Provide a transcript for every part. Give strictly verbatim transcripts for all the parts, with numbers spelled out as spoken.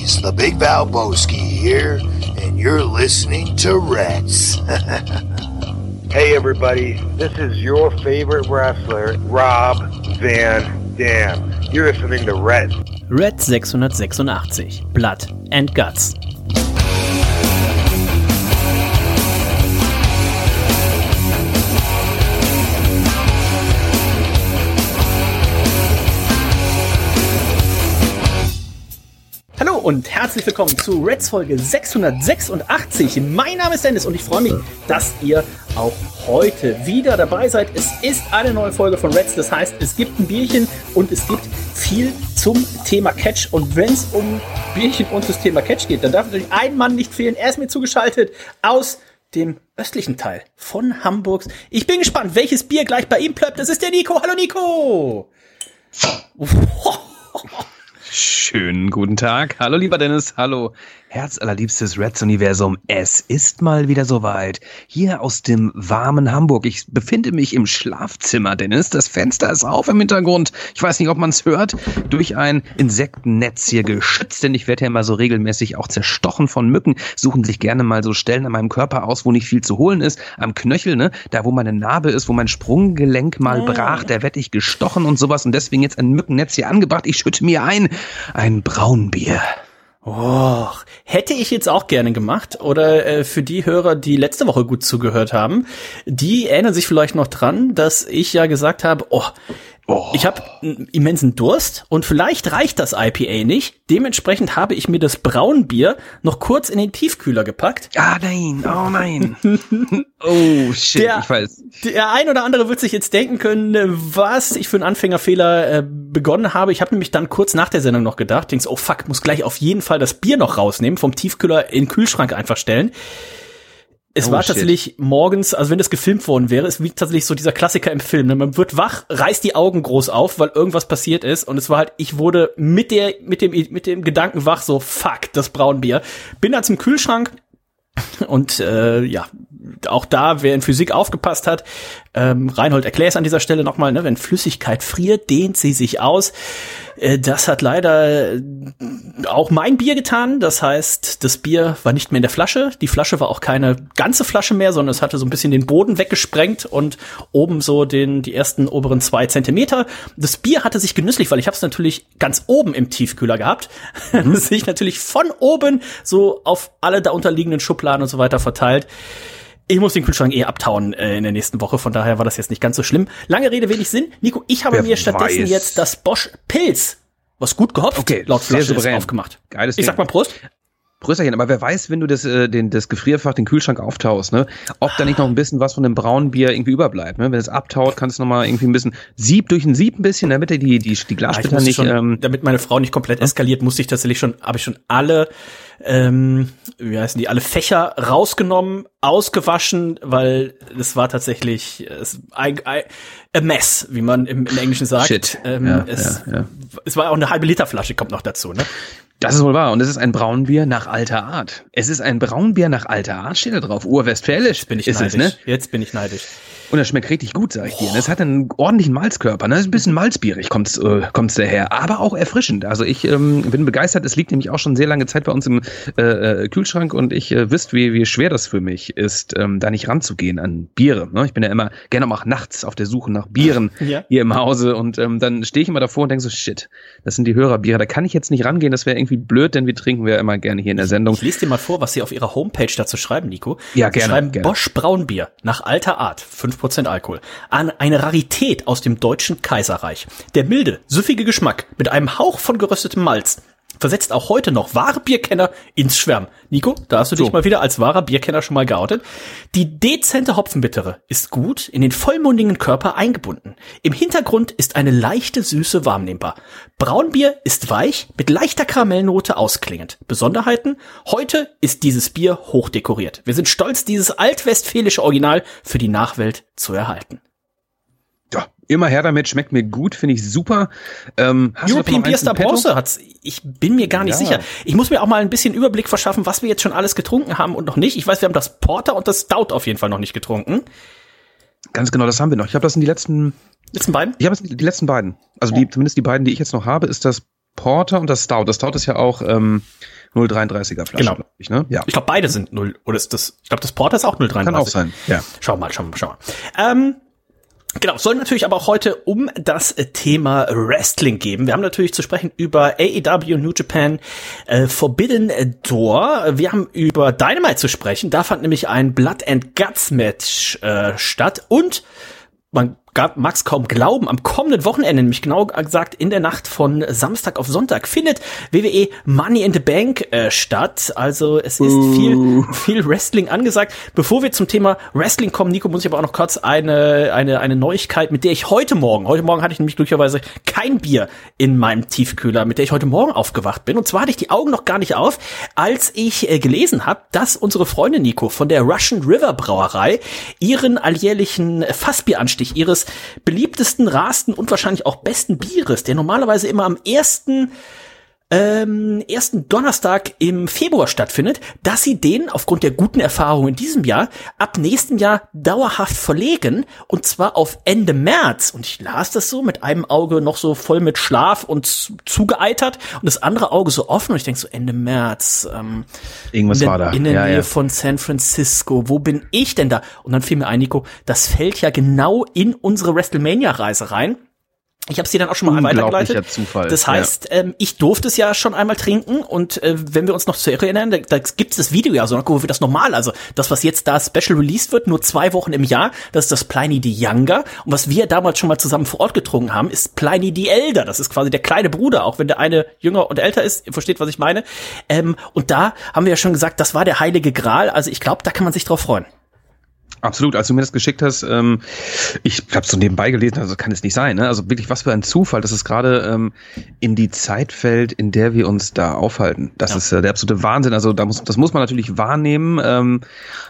boys, the Big Valboski here, and you're listening to Reds. Hey everybody, this is your favorite wrestler, Rob Van Dam. You're listening to Reds. Red sechshundertsechsundachtzig, Blood and Guts. Hallo und herzlich willkommen zu Reds Folge sechshundertsechsundachtzig. Mein Name ist Dennis und ich freue mich, dass ihr auch heute wieder dabei seid. Es ist eine neue Folge von Reds, das heißt, es gibt ein Bierchen und es gibt viel zum Thema Catch. Und wenn es um Bierchen und das Thema Catch geht, dann darf natürlich ein Mann nicht fehlen. Er ist mir zugeschaltet aus dem östlichen Teil von Hamburgs. Ich bin gespannt, welches Bier gleich bei ihm plöppt. Das ist der Nico. Hallo Nico! Schönen guten Tag. Hallo lieber Dennis, hallo herzallerliebstes Reds-Universum. Es ist mal wieder soweit. Hier aus dem warmen Hamburg. Ich befinde mich im Schlafzimmer, Dennis. Das Fenster ist auf im Hintergrund. Ich weiß nicht, ob man es hört. Durch ein Insektennetz hier geschützt, denn ich werde ja immer so regelmäßig auch zerstochen von Mücken. Suchen sich gerne mal so Stellen an meinem Körper aus, wo nicht viel zu holen ist. Am Knöchel, ne? Da, wo meine Narbe ist, wo mein Sprunggelenk mal brach, da werde ich gestochen und sowas. Und deswegen jetzt ein Mückennetz hier angebracht. Ich schütte mir ein. Ein Braunbier. Oh, hätte ich jetzt auch gerne gemacht. Oder äh, für die Hörer, die letzte Woche gut zugehört haben, die erinnern sich vielleicht noch dran, dass ich ja gesagt habe, oh, oh. ich habe einen immensen Durst und vielleicht reicht das I P A nicht. Dementsprechend habe ich mir das Braunbier noch kurz in den Tiefkühler gepackt. Ah nein, oh nein. Oh shit, der, ich weiß. Der ein oder andere wird sich jetzt denken können, was ich für einen Anfängerfehler äh, begonnen habe. Ich habe nämlich dann kurz nach der Sendung noch gedacht, denkst, oh fuck, muss gleich auf jeden Fall das Bier noch rausnehmen, vom Tiefkühler in den Kühlschrank einfach stellen. Es oh, war tatsächlich shit. morgens, also wenn das gefilmt worden wäre, ist wie tatsächlich so dieser Klassiker im Film. Ne? Man wird wach, reißt die Augen groß auf, weil irgendwas passiert ist. Und es war halt, ich wurde mit der, mit dem, mit dem Gedanken wach, so fuck, das Braunbier. Bin dann zum Kühlschrank und äh, ja, auch da, wer in Physik aufgepasst hat, ähm, Reinhold, erklär es an dieser Stelle nochmal, ne? Wenn Flüssigkeit friert, dehnt sie sich aus. Äh, das hat leider auch mein Bier getan. Das heißt, das Bier war nicht mehr in der Flasche. Die Flasche war auch keine ganze Flasche mehr, sondern es hatte so ein bisschen den Boden weggesprengt und oben so den die ersten oberen zwei Zentimeter. Das Bier hatte sich genüsslich, weil ich habe es natürlich ganz oben im Tiefkühler gehabt, mhm. sich natürlich von oben so auf alle da unterliegenden Schubladen und so weiter verteilt. Ich muss den Kühlschrank eh abtauen äh, in der nächsten Woche, von daher war das jetzt nicht ganz so schlimm. Lange Rede, wenig Sinn. Nico, ich habe Wer mir stattdessen weiß. jetzt das Bosch Pils, was gut gehopft, okay, laut Flasche ist, aufgemacht. Geiles ich Ding. sag mal Prost. Prösterchen, aber wer weiß, wenn du das, äh, den, das Gefrierfach, den Kühlschrank auftaust, ne, ob da nicht noch ein bisschen was von dem braunen Bier irgendwie überbleibt, ne? Wenn es abtaut, kannst du noch mal irgendwie ein bisschen Sieb durch ein Sieb ein bisschen, damit die die die, die Glassplitter nicht, schon, ähm, damit meine Frau nicht komplett eskaliert, musste ich tatsächlich schon, habe ich schon alle, ähm, wie heißen die, alle Fächer rausgenommen, ausgewaschen, weil es war tatsächlich es, ein, ein, a mess, wie man im, im Englischen sagt. Shit. Ähm, ja, es, ja, ja. es war auch eine halbe Liter Flasche, kommt noch dazu, ne? Das ist wohl wahr. Und es ist ein Braunbier nach alter Art. Es ist ein Braunbier nach alter Art, steht da drauf. Urwestfälisch. Jetzt bin ich ist neidisch. Es, ne? Jetzt bin ich neidisch. Und das schmeckt richtig gut, sag ich dir. Es hat einen ordentlichen Malzkörper. Ne? Es ist ein bisschen malzbierig, kommt's, äh, kommt's daher. Aber auch erfrischend. Also ich ähm, bin begeistert. Es liegt nämlich auch schon sehr lange Zeit bei uns im äh, Kühlschrank. Und ich äh, wisst, wie, wie schwer das für mich ist, ähm, da nicht ranzugehen an Biere. Ne? Ich bin ja immer gerne auch nachts auf der Suche nach Bieren ja. hier im Hause. Und ähm, dann stehe ich immer davor und denke so, shit, das sind die Hörerbiere. Da kann ich jetzt nicht rangehen. Das wäre irgendwie blöd, denn wir trinken wir immer gerne hier in der Sendung. Ich lese dir mal vor, was Sie auf Ihrer Homepage dazu schreiben, Nico. Ja, Sie gerne. schreiben gerne. Bosch Braunbier nach alter Art, fünf Prozent Alkohol. An eine Rarität aus dem deutschen Kaiserreich. Der milde, süffige Geschmack mit einem Hauch von geröstetem Malz versetzt auch heute noch wahre Bierkenner ins Schwärmen. Nico, da hast du so. dich mal wieder als wahrer Bierkenner schon mal geoutet. Die dezente Hopfenbittere ist gut in den vollmundigen Körper eingebunden. Im Hintergrund ist eine leichte Süße wahrnehmbar. Braunbier ist weich, mit leichter Karamellnote ausklingend. Besonderheiten? Heute ist dieses Bier hochdekoriert. Wir sind stolz, dieses altwestfälische Original für die Nachwelt zu erhalten. Ja, immer her damit, schmeckt mir gut, finde ich super. Ähm, European Beer Star Bronze hat's, ich bin mir gar nicht ja. sicher. Ich muss mir auch mal ein bisschen Überblick verschaffen, was wir jetzt schon alles getrunken haben und noch nicht. Ich weiß, wir haben das Porter und das Stout auf jeden Fall noch nicht getrunken. Ganz genau, das haben wir noch. Ich habe das in die letzten... Letzten beiden? Ich habe es die letzten beiden. Also die, zumindest die beiden, die ich jetzt noch habe, ist das Porter und das Stout. Das Stout ist ja auch ähm, null Komma dreiunddreißiger Flasche, genau. glaube ich, ne? Ja. Ich glaube, beide sind null. Oder ist das, ich glaube, das Porter ist auch null Komma dreiunddreißig. Kann auch sein, ja. Schau mal, schau mal, schau mal. Ähm, Genau, es soll natürlich aber auch heute um das Thema Wrestling gehen. Wir haben natürlich zu sprechen über A E W, New Japan, äh, Forbidden Door. Wir haben über Dynamite zu sprechen. Da fand nämlich ein Blood and Guts Match äh, statt. Und man mag es kaum glauben, am kommenden Wochenende, nämlich genau gesagt in der Nacht von Samstag auf Sonntag, findet W W E Money in the Bank äh, statt. Also es ist uh. viel viel Wrestling angesagt. Bevor wir zum Thema Wrestling kommen, Nico, muss ich aber auch noch kurz eine eine eine Neuigkeit, mit der ich heute Morgen, heute Morgen hatte ich nämlich glücklicherweise kein Bier in meinem Tiefkühler, mit der ich heute Morgen aufgewacht bin. Und zwar hatte ich die Augen noch gar nicht auf, als ich äh, gelesen habe, dass unsere Freundin Nico von der Russian River Brauerei ihren alljährlichen Fassbieranstich ihres beliebtesten, rarsten und wahrscheinlich auch besten Bieres, der normalerweise immer am ersten ähm, ersten Donnerstag im Februar stattfindet, dass sie den aufgrund der guten Erfahrungen in diesem Jahr ab nächstem Jahr dauerhaft verlegen, und zwar auf Ende März. Und ich las das so mit einem Auge noch so voll mit Schlaf und zugeeitert und das andere Auge so offen, und ich denke so Ende März. Ähm, Irgendwas der, war da. In der ja, Nähe ja. von San Francisco. Wo bin ich denn da? Und dann fiel mir ein, Nico, das fällt ja genau in unsere WrestleMania-Reise rein. Ich habe es dir dann auch schon mal weitergeleitet. Zufall. Das heißt, ja. ähm, ich durfte es ja schon einmal trinken, und äh, wenn wir uns noch zu erinnern, da, da gibt es das Video ja so, wo wir das normal, also das, was jetzt da special released wird, nur zwei Wochen im Jahr, das ist das Pliny the Younger, und was wir damals schon mal zusammen vor Ort getrunken haben, ist Pliny the Elder. Das ist quasi der kleine Bruder, auch wenn der eine jünger und älter ist. Ihr versteht, was ich meine. Ähm, und da haben wir ja schon gesagt, das war der heilige Gral. Also ich glaube, da kann man sich drauf freuen. Absolut, als du mir das geschickt hast, ähm, ich habe so nebenbei gelesen, also kann es nicht sein, ne? Also wirklich, was für ein Zufall, dass es gerade ähm, in die Zeit fällt, in der wir uns da aufhalten. Das ja. ist äh, der absolute Wahnsinn. Also da muss, das muss man natürlich wahrnehmen. Ähm,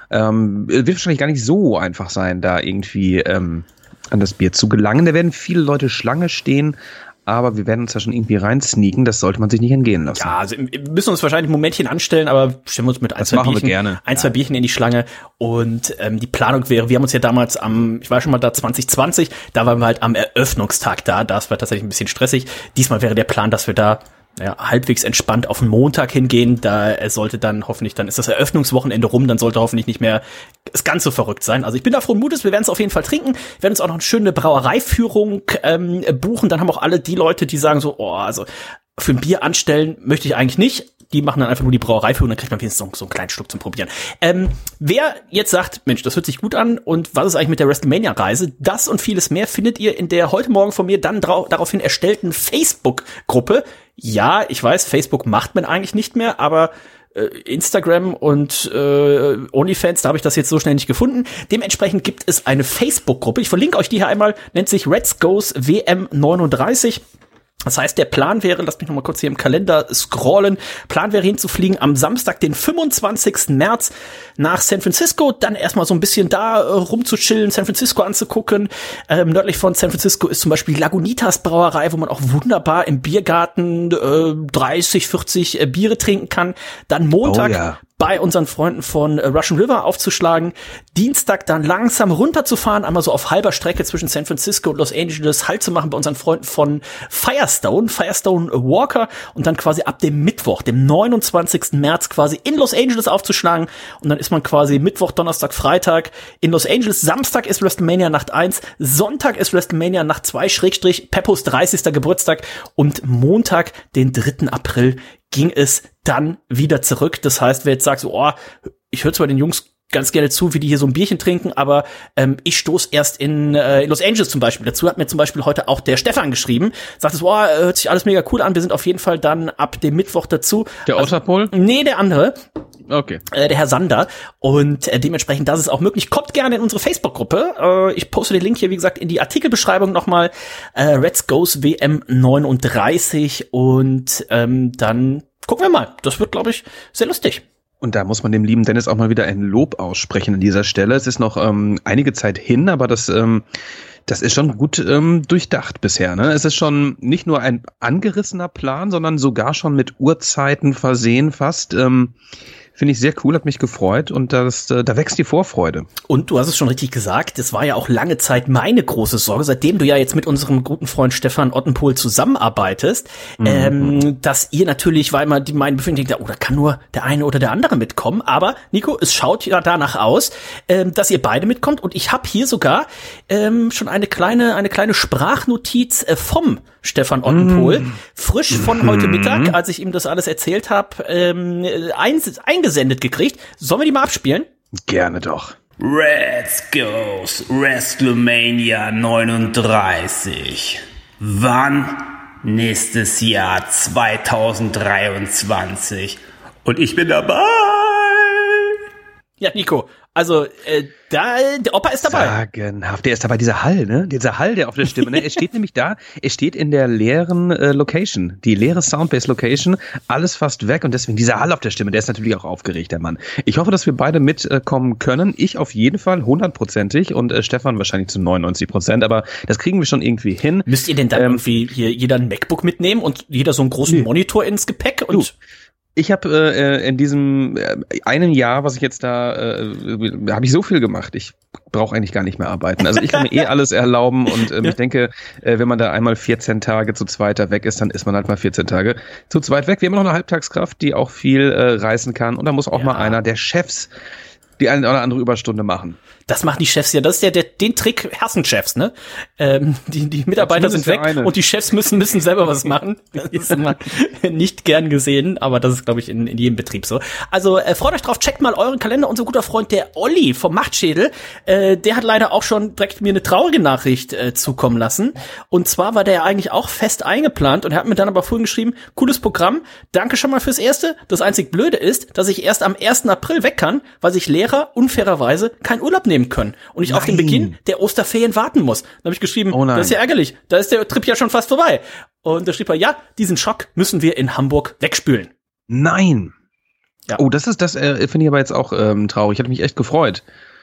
ähm, wird wahrscheinlich gar nicht so einfach sein, da irgendwie ähm, an das Bier zu gelangen. Da werden viele Leute Schlange stehen. Aber wir werden uns da schon irgendwie reinsneaken, das sollte man sich nicht entgehen lassen. Ja, also wir müssen uns wahrscheinlich ein Momentchen anstellen, aber stellen wir uns mit ein, das zwei machen Bierchen, wir gerne. ein, zwei ja. Bierchen in die Schlange. Und ähm, die Planung wäre, wir haben uns ja damals am, ich war schon mal da zwanzig zwanzig, da waren wir halt am Eröffnungstag da, das war tatsächlich ein bisschen stressig. Diesmal wäre der Plan, dass wir da ja, halbwegs entspannt auf den Montag hingehen. Da er sollte dann hoffentlich, dann ist das Eröffnungswochenende rum, dann sollte hoffentlich nicht mehr es ganz so verrückt sein. Also ich bin da frohen Mutes, wir werden es auf jeden Fall trinken, wir werden uns auch noch eine schöne Brauereiführung ähm, buchen. Dann haben auch alle die Leute, die sagen so, oh, also für ein Bier anstellen möchte ich eigentlich nicht. Die machen dann einfach nur die Brauereiführung, dann kriegt man wenigstens so, so einen kleinen Schluck zum Probieren. Ähm, wer jetzt sagt, Mensch, das hört sich gut an, und was ist eigentlich mit der WrestleMania-Reise? Das und vieles mehr findet ihr in der heute Morgen von mir dann drau- daraufhin erstellten Facebook-Gruppe. Ja, ich weiß, Facebook macht man eigentlich nicht mehr, aber äh, Instagram und äh, OnlyFans, da habe ich das jetzt so schnell nicht gefunden. Dementsprechend gibt es eine Facebook-Gruppe. Ich verlinke euch die hier einmal, nennt sich Reds Goes W M neununddreißig. Das heißt, der Plan wäre, lasst mich noch mal kurz hier im Kalender scrollen, Plan wäre hinzufliegen am Samstag, den fünfundzwanzigsten März nach San Francisco, dann erstmal so ein bisschen da äh, rumzuchillen, San Francisco anzugucken. Ähm, nördlich von San Francisco ist zum Beispiel die Lagunitas Brauerei, wo man auch wunderbar im Biergarten äh, dreißig, vierzig äh, Biere trinken kann. Dann Montag oh, ja. bei unseren Freunden von Russian River aufzuschlagen, Dienstag dann langsam runterzufahren, einmal so auf halber Strecke zwischen San Francisco und Los Angeles Halt zu machen bei unseren Freunden von Firestone, Firestone Walker, und dann quasi ab dem Mittwoch, dem neunundzwanzigsten März quasi in Los Angeles aufzuschlagen, und dann ist man quasi Mittwoch, Donnerstag, Freitag in Los Angeles. Samstag ist WrestleMania Nacht eins, Sonntag ist WrestleMania Nacht zwei, Schrägstrich Peppos dreißigster Geburtstag, und Montag, den dritten April, ging es dann wieder zurück. Das heißt, wer jetzt sagt so, oh, ich höre zwar den Jungs ganz gerne zu, wie die hier so ein Bierchen trinken, aber ähm, ich stoß erst in, äh, in Los Angeles zum Beispiel. Dazu hat mir zum Beispiel heute auch der Stefan geschrieben, sagt so, oh, hört sich alles mega cool an, wir sind auf jeden Fall dann ab dem Mittwoch dazu. Der Otterpol? Also, nee, der andere. Okay. Äh, der Herr Sander. Und äh, dementsprechend, das ist auch möglich. Kommt gerne in unsere Facebook-Gruppe. Äh, ich poste den Link hier, wie gesagt, in die Artikelbeschreibung nochmal. Äh, Reds Goes W M neununddreißig, und ähm, dann gucken wir mal. Das wird, glaube ich, sehr lustig. Und da muss man dem lieben Dennis auch mal wieder ein Lob aussprechen an dieser Stelle. Es ist noch ähm, einige Zeit hin, aber das ähm, das ist schon gut ähm, durchdacht bisher. Ne? Es ist schon nicht nur ein angerissener Plan, sondern sogar schon mit Uhrzeiten versehen fast. Ähm, Finde ich sehr cool, hat mich gefreut und das, äh, da wächst die Vorfreude. Und du hast es schon richtig gesagt, das war ja auch lange Zeit meine große Sorge, seitdem du ja jetzt mit unserem guten Freund Stefan Ottenpohl zusammenarbeitest, mhm. ähm, dass ihr natürlich, weil man die meinen Befinden denkt, oh, da kann nur der eine oder der andere mitkommen, aber Nico, es schaut ja danach aus, ähm, dass ihr beide mitkommt und ich habe hier sogar ähm, schon eine kleine eine kleine Sprachnotiz äh, vom Stefan Ottenpohl, mhm. frisch von mhm. heute Mittag, als ich ihm das alles erzählt habe, ähm, ein, eingesendet gekriegt. Sollen wir die mal abspielen? Gerne doch. Reds goes WrestleMania neununddreißig. Wann? Nächstes Jahr zweitausenddreiundzwanzig. Und ich bin dabei. Ja, Nico, also äh, da, der Opa ist dabei. Sagenhaft, der ist dabei, dieser Hall, ne? Dieser Hall, der auf der Stimme, ne? Er steht nämlich da, er steht in der leeren äh, Location, die leere Soundbase-Location, alles fast weg und deswegen dieser Hall auf der Stimme, der ist natürlich auch aufgeregt, der Mann. Ich hoffe, dass wir beide mitkommen äh, können, ich auf jeden Fall hundertprozentig und äh, Stefan wahrscheinlich zu neunundneunzig Prozent, aber das kriegen wir schon irgendwie hin. Müsst ihr denn dann ähm, irgendwie hier jeder ein MacBook mitnehmen und jeder so einen großen nee. Monitor ins Gepäck und... Du. Ich habe äh, in diesem äh, einen Jahr, was ich jetzt da, äh, habe ich so viel gemacht. Ich brauche eigentlich gar nicht mehr arbeiten. Also ich kann mir eh alles erlauben und ähm, ja. ich denke, äh, wenn man da einmal vierzehn Tage zu zweit weg ist, dann ist man halt mal vierzehn Tage zu zweit weg. Wir haben noch eine Halbtagskraft, die auch viel äh, reißen kann und da muss auch ja. mal einer der Chefs die eine oder andere Überstunde machen. Das machen die Chefs ja. Das ist ja der, den Trick hassen Chefs, ne? Ähm, die, die Mitarbeiter ja, sind weg und die Chefs müssen, müssen selber was machen. Das ist immer nicht gern gesehen, aber das ist, glaube ich, in, in jedem Betrieb so. Also, äh, freut euch drauf, checkt mal euren Kalender. Unser guter Freund, der Olli vom Machtschädel, äh, der hat leider auch schon direkt mir eine traurige Nachricht äh, zukommen lassen. Und zwar war der ja eigentlich auch fest eingeplant und er hat mir dann aber vorhin geschrieben, cooles Programm, danke schon mal fürs Erste. Das einzig Blöde ist, dass ich erst am ersten April weg kann, weil sich Lehrer unfairerweise keinen Urlaub nehmen können und ich Nein. auf den Beginn der Osterferien warten muss. Dann habe ich geschrieben, oh das ist ja ärgerlich, da ist der Trip ja schon fast vorbei. Und da schrieb er, ja, diesen Schock müssen wir in Hamburg wegspülen. Nein. Ja. Oh, das ist, das äh, finde ich aber jetzt auch ähm, traurig. Ich hatte mich echt gefreut.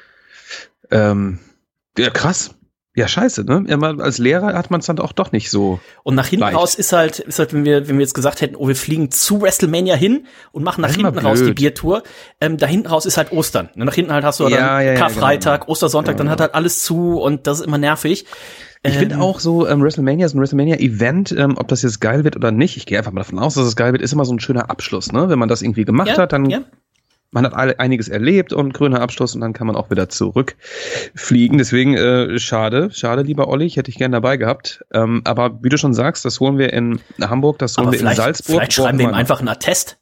Ähm, ja, krass. Ja, scheiße, ne? Als Lehrer hat man es dann auch doch nicht so. Und nach hinten leicht. raus ist halt, ist halt, wenn wir, wenn wir jetzt gesagt hätten, oh, wir fliegen zu WrestleMania hin und machen nach hinten raus die Biertour. Ähm, da hinten raus ist halt Ostern. Nach hinten halt hast du ja, dann ja, Karfreitag, ja, genau. Ostersonntag, ja, dann hat halt alles zu und das ist immer nervig. Ich ähm, finde auch so, ähm, WrestleMania ist ein WrestleMania-Event, ähm, ob das jetzt geil wird oder nicht. Ich gehe einfach mal davon aus, dass es geil wird, ist immer so ein schöner Abschluss, ne? Wenn man das irgendwie gemacht ja, hat, dann ja. Man hat einiges erlebt und grüner Abschluss und dann kann man auch wieder zurückfliegen. Deswegen äh, schade, schade, lieber Olli, ich hätte dich gerne dabei gehabt. Ähm, aber wie du schon sagst, das holen wir in Hamburg, das holen aber wir in Salzburg. Vielleicht schreiben wir ihm einfach einen Attest.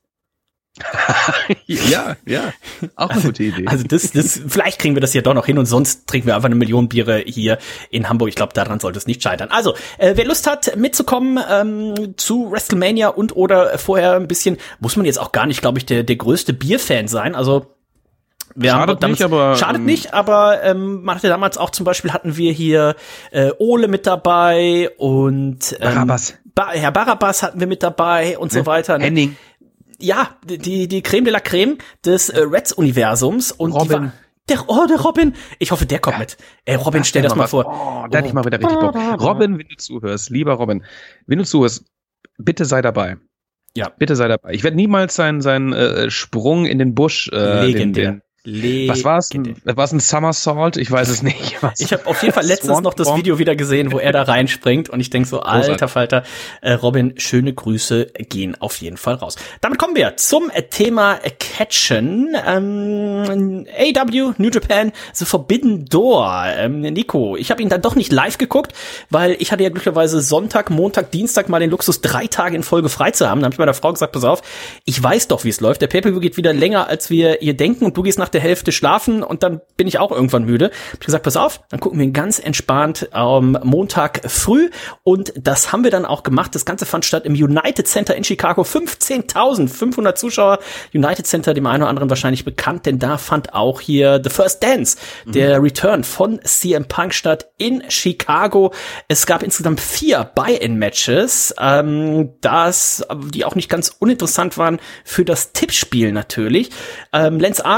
ja, ja, auch eine gute Idee. Also das, das, vielleicht kriegen wir das ja doch noch hin und sonst trinken wir einfach eine Million Biere hier in Hamburg. Ich glaube, daran sollte es nicht scheitern. Also, äh, wer Lust hat, mitzukommen ähm, zu WrestleMania und oder vorher ein bisschen, muss man jetzt auch gar nicht, glaube ich, der der größte Bierfan sein. Also wir schadet haben damals, nicht, aber schadet ähm, nicht, aber ähm, man hatte damals auch zum Beispiel hatten wir hier äh, Ole mit dabei und ähm, Barabbas. Ba- Herr Barabbas hatten wir mit dabei und ne? so weiter. Ne? Henning. Ja, die die Creme de la Creme des äh, Reds-Universums und Robin. Die war, der, oh, der Robin. Ich hoffe, der kommt ja. mit. Ey, Robin, stell das mal vor. Oh, da hätte ich mal wieder richtig Bock. Robin, wenn du zuhörst, lieber Robin, wenn du zuhörst, bitte sei dabei. Ja. Bitte sei dabei. Ich werde niemals seinen seinen äh, Sprung in den Busch äh, Legendär. Den, den Was war es? War es ein Somersault? Ich weiß es nicht. Was? Ich habe auf jeden Fall letztens noch das Video wieder gesehen, wo er da reinspringt und ich denk so, alter Falter, äh, Robin, schöne Grüße gehen auf jeden Fall raus. Damit kommen wir zum Thema Catchen. Ähm, A E W, New Japan, The Forbidden Door. Ähm, Nico, ich habe ihn dann doch nicht live geguckt, weil ich hatte ja glücklicherweise Sonntag, Montag, Dienstag mal den Luxus, drei Tage in Folge frei zu haben. Da habe ich meiner Frau gesagt, pass auf, ich weiß doch, wie es läuft. Der Pay-Per-View geht wieder länger, als wir ihr denken und du gehst nach der Hälfte schlafen und dann bin ich auch irgendwann müde. Hab ich gesagt, pass auf, dann gucken wir ihn ganz entspannt am Montag früh und das haben wir dann auch gemacht. Das Ganze fand statt im United Center in Chicago. fünfzehntausendfünfhundert Zuschauer. United Center, dem einen oder anderen wahrscheinlich bekannt, denn da fand auch hier The First Dance, mhm. der Return von C M Punk statt in Chicago. Es gab insgesamt vier Buy-in-Matches, ähm, das, die auch nicht ganz uninteressant waren für das Tippspiel natürlich. Ähm, Lance Archer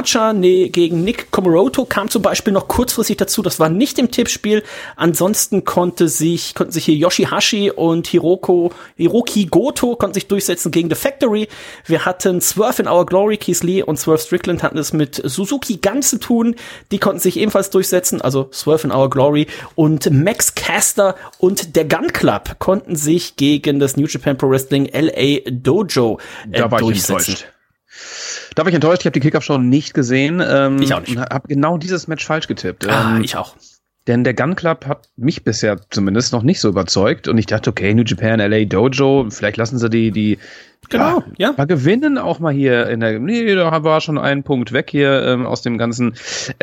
nee, gegen Nick Komoroto kam zum Beispiel noch kurzfristig dazu. Das war nicht im Tippspiel. Ansonsten konnte sich, konnten sich hier Yoshihashi und Hiroko, Hiroki Goto konnten sich durchsetzen gegen The Factory. Wir hatten Swerve in Our Glory, Keith Lee und Swerve Strickland hatten es mit Suzuki Gun zu tun. Die konnten sich ebenfalls durchsetzen, also Swerve in Our Glory. Und Max Caster und der Gun Club konnten sich gegen das New Japan Pro Wrestling L A Dojo äh, da war durchsetzen. Ich enttäuscht. Da war ich enttäuscht, ich habe die Kickoff-Show nicht gesehen. Ähm, ich auch nicht. Habe genau dieses Match falsch getippt. Ah, ähm, ich auch. Denn der Gun Club hat mich bisher zumindest noch nicht so überzeugt. Und ich dachte, okay, New Japan, L A Dojo, vielleicht lassen sie die, die Genau, ja. Mal gewinnen auch mal hier in der, nee, da war schon ein Punkt weg hier ähm, aus dem Ganzen.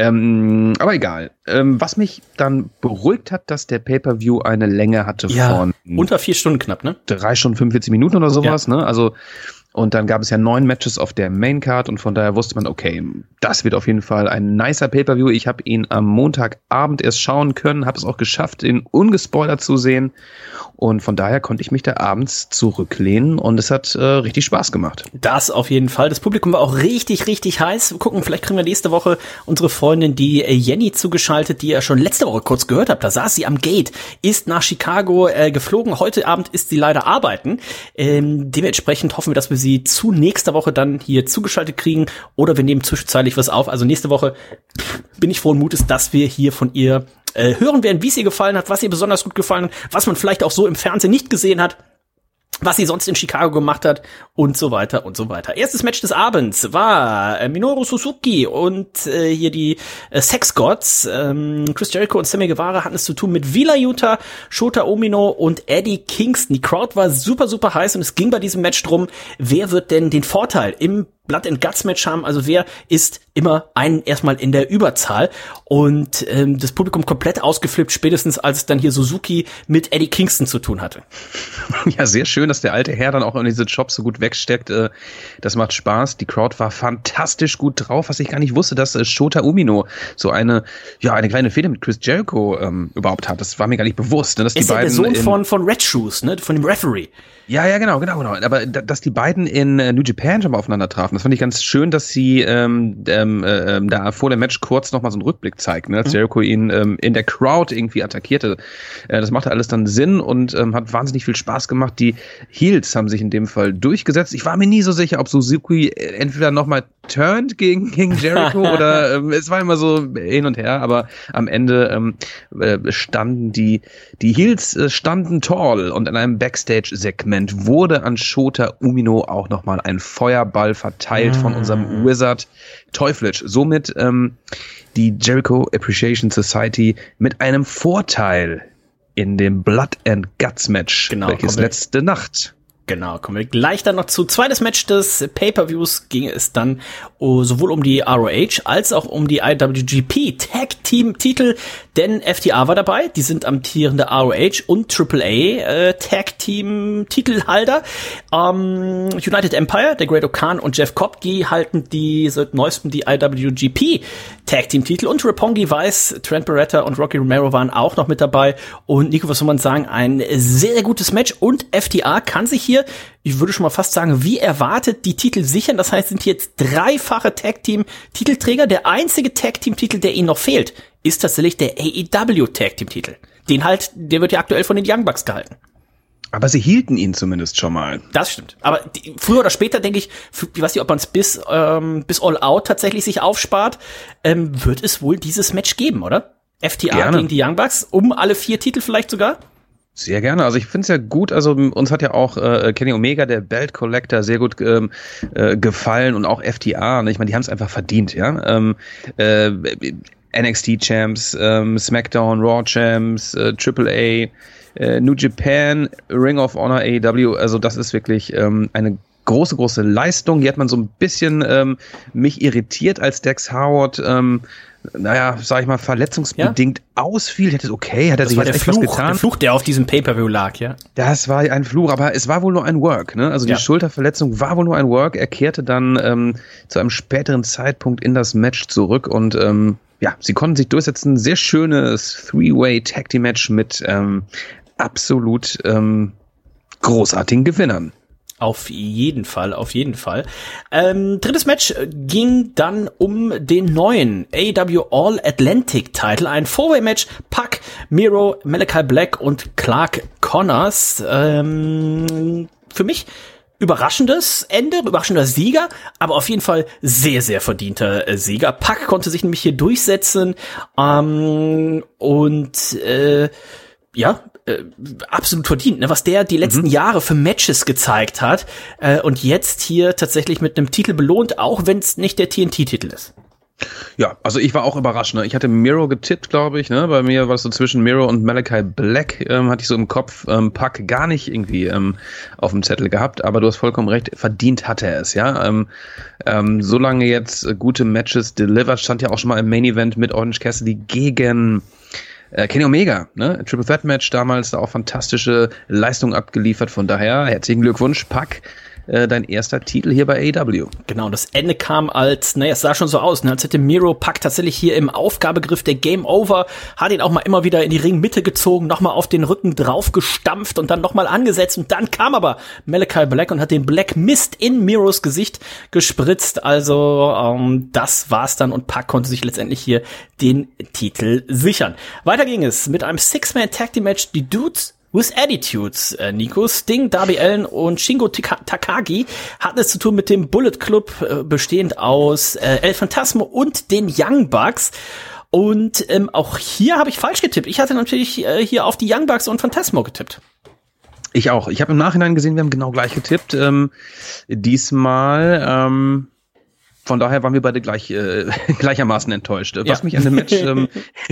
Ähm, aber egal. Ähm, was mich dann beruhigt hat, dass der Pay-Per-View eine Länge hatte ja, von unter vier Stunden knapp, ne? Drei Stunden, fünfundvierzig Minuten oder sowas, ja. ne? Also, und dann gab es ja neun Matches auf der Maincard und von daher wusste man, okay, das wird auf jeden Fall ein nicer Pay-Per-View. Ich habe ihn am Montagabend erst schauen können, habe es auch geschafft, ihn ungespoilert zu sehen. Und von daher konnte ich mich da abends zurücklehnen und es hat äh, richtig Spaß gemacht. Das auf jeden Fall. Das Publikum war auch richtig, richtig heiß. Wir gucken, vielleicht kriegen wir nächste Woche unsere Freundin, die äh, Jenny, zugeschaltet, die ihr schon letzte Woche kurz gehört habt. Da saß sie am Gate, ist nach Chicago äh, geflogen. Heute Abend ist sie leider arbeiten. Ähm, dementsprechend hoffen wir, dass wir sie zu nächster Woche dann hier zugeschaltet kriegen oder wir nehmen zwischenzeitlich was auf. Also nächste Woche bin ich frohen Mutes, dass wir hier von ihr Äh, hören werden, wie es ihr gefallen hat, was ihr besonders gut gefallen hat, was man vielleicht auch so im Fernsehen nicht gesehen hat, was sie sonst in Chicago gemacht hat und so weiter und so weiter. Erstes Match des Abends war äh, Minoru Suzuki und äh, hier die äh, Sex Gods. Ähm, Chris Jericho und Sammy Guevara hatten es zu tun mit Wheeler Yuta, Shota Umino und Eddie Kingston. Die Crowd war super, super heiß und es ging bei diesem Match drum, wer wird denn den Vorteil im Blood and Guts Match haben, also wer ist immer einen erstmal in der Überzahl und ähm, das Publikum komplett ausgeflippt, spätestens als dann hier Suzuki mit Eddie Kingston zu tun hatte. Ja, sehr schön, dass der alte Herr dann auch in diese Jobs so gut wegsteckt. Äh, das macht Spaß. Die Crowd war fantastisch gut drauf, was ich gar nicht wusste, dass äh, Shota Umino so eine, ja, eine kleine Fehde mit Chris Jericho ähm, überhaupt hat. Das war mir gar nicht bewusst, ne, dass die ist ja beiden der Sohn in, von von Red Shoes, ne, von dem Referee. Ja, ja, genau, genau, genau. Aber da, dass die beiden in äh, New Japan schon mal aufeinander trafen, das fand ich ganz schön, dass sie ähm, ähm, äh, da vor dem Match kurz noch mal so einen Rückblick zeigten, ne? Als mhm. Jericho ihn ähm, in der Crowd irgendwie attackierte. Äh, das machte alles dann Sinn und ähm, hat wahnsinnig viel Spaß gemacht. Die Heels haben sich in dem Fall durchgesetzt. Ich war mir nie so sicher, ob Suzuki entweder noch mal turned gegen, gegen Jericho oder ähm, es war immer so hin und her, aber am Ende ähm, äh, standen die, die Heels äh, standen tall und in einem Backstage-Segment wurde an Shota Umino auch nochmal ein Feuerball verteilt von unserem Wizard Teuflic. Somit ähm, die Jericho Appreciation Society mit einem Vorteil in dem Blood and Guts Match, genau, welches letzte Nacht. Genau, kommen wir gleich dann noch zu. Zweites Match des Pay-Per-Views ging es dann uh, sowohl um die R O H als auch um die I W G P Tag Team Titel, denn F T R war dabei, die sind amtierende R O H und Triple A äh, Tag Team Titelhalter. Ähm, United Empire, der Great O'Khan und Jeff Cobb, die halten die seit neuestem die I W G P Tag Team Titel und Roppongi Vice, Trent Barretta und Rocky Romero waren auch noch mit dabei und Nico, was soll man sagen, ein sehr, sehr gutes Match und F T R kann sich hier, ich würde schon mal fast sagen, wie erwartet, die Titel sichern. Das heißt, sind jetzt dreifache Tag-Team-Titelträger. Der einzige Tag-Team-Titel, der ihnen noch fehlt, ist tatsächlich der A E W Tag-Team-Titel. Den halt, der wird ja aktuell von den Young Bucks gehalten. Aber sie hielten ihn zumindest schon mal. Das stimmt. Aber die, früher oder später, denke ich, ich weiß nicht, ob man es bis, ähm, bis All Out tatsächlich sich aufspart, ähm, wird es wohl dieses Match geben, oder? F T R Gerne. Gegen die Young Bucks, um alle vier Titel vielleicht sogar? Sehr gerne. Also ich finde es ja gut, also uns hat ja auch äh, Kenny Omega, der Belt Collector, sehr gut ähm, äh, gefallen und auch F T R. Ne? Ich meine, die haben es einfach verdient, ja. Ähm, äh, N X T Champs, ähm, SmackDown, Raw Champs, äh, Triple A, äh, New Japan, Ring of Honor, A E W. Also das ist wirklich ähm, eine große, große Leistung. Die hat man so ein bisschen ähm, mich irritiert, als Dax Howard ähm, naja, sag ich mal, verletzungsbedingt ja? ausfiel. Ich dachte, okay, hat er das sich war jetzt der echt Fluch, was getan? Der Fluch, der auf diesem Pay-Per-View lag, ja. Das war ein Fluch, aber es war wohl nur ein Work, ne? Also die ja. Schulterverletzung war wohl nur ein Work. Er kehrte dann ähm, zu einem späteren Zeitpunkt in das Match zurück und ähm, ja, sie konnten sich durchsetzen. Sehr schönes Three-Way-Tag-Team-Match mit ähm, absolut ähm, großartigen Gewinnern. Auf jeden Fall, auf jeden Fall. Ähm, drittes Match ging dann um den neuen A E W All-Atlantic-Title. Ein Four-Way-Match. Pac, Miro, Malachi Black und Clark Connors. Ähm, für mich überraschendes Ende, überraschender Sieger, aber auf jeden Fall sehr, sehr verdienter äh, Sieger. Pac konnte sich nämlich hier durchsetzen ähm, und äh, ja, äh, absolut verdient, ne? Was der die letzten mhm. Jahre für Matches gezeigt hat äh, und jetzt hier tatsächlich mit einem Titel belohnt, auch wenn es nicht der T N T-Titel ist. Ja, also ich war auch überrascht. Ne? Ich hatte Miro getippt, glaube ich. Ne? Bei mir war es so zwischen Miro und Malachi Black, ähm, hatte ich so im Kopf. Ähm, Pac gar nicht irgendwie ähm, auf dem Zettel gehabt. Aber du hast vollkommen recht, verdient hat er es. Ja, ähm, ähm, so lange jetzt äh, gute Matches delivered, stand ja auch schon mal im Main Event mit Orange Cassidy gegen äh, Kenny Omega. Ne? Triple Threat Match damals, da auch fantastische Leistung abgeliefert. Von daher herzlichen Glückwunsch, Pac. Dein erster Titel hier bei A E W. Genau, das Ende kam als, naja, es sah schon so aus, ne, als hätte Miro Pac tatsächlich hier im Aufgabegriff der Game Over, hat ihn auch mal immer wieder in die Ringmitte gezogen, nochmal auf den Rücken drauf gestampft und dann nochmal angesetzt und dann kam aber Malachi Black und hat den Black Mist in Miros Gesicht gespritzt, also ähm, das war's dann und Pac konnte sich letztendlich hier den Titel sichern. Weiter ging es mit einem Six-Man-Tag-Team-Match, die Dudes with Attitudes, äh, Nico. Sting, Darby Allin und Shingo Tika- Takagi hatten es zu tun mit dem Bullet Club, äh, bestehend aus äh, El Phantasmo und den Young Bucks. Und ähm, auch hier habe ich falsch getippt. Ich hatte natürlich äh, hier auf die Young Bucks und Phantasmo getippt. Ich auch. Ich habe im Nachhinein gesehen, wir haben genau gleich getippt. Ähm, diesmal... Ähm Von daher waren wir beide gleich äh, gleichermaßen enttäuscht. Was ja. mich an dem Match ähm,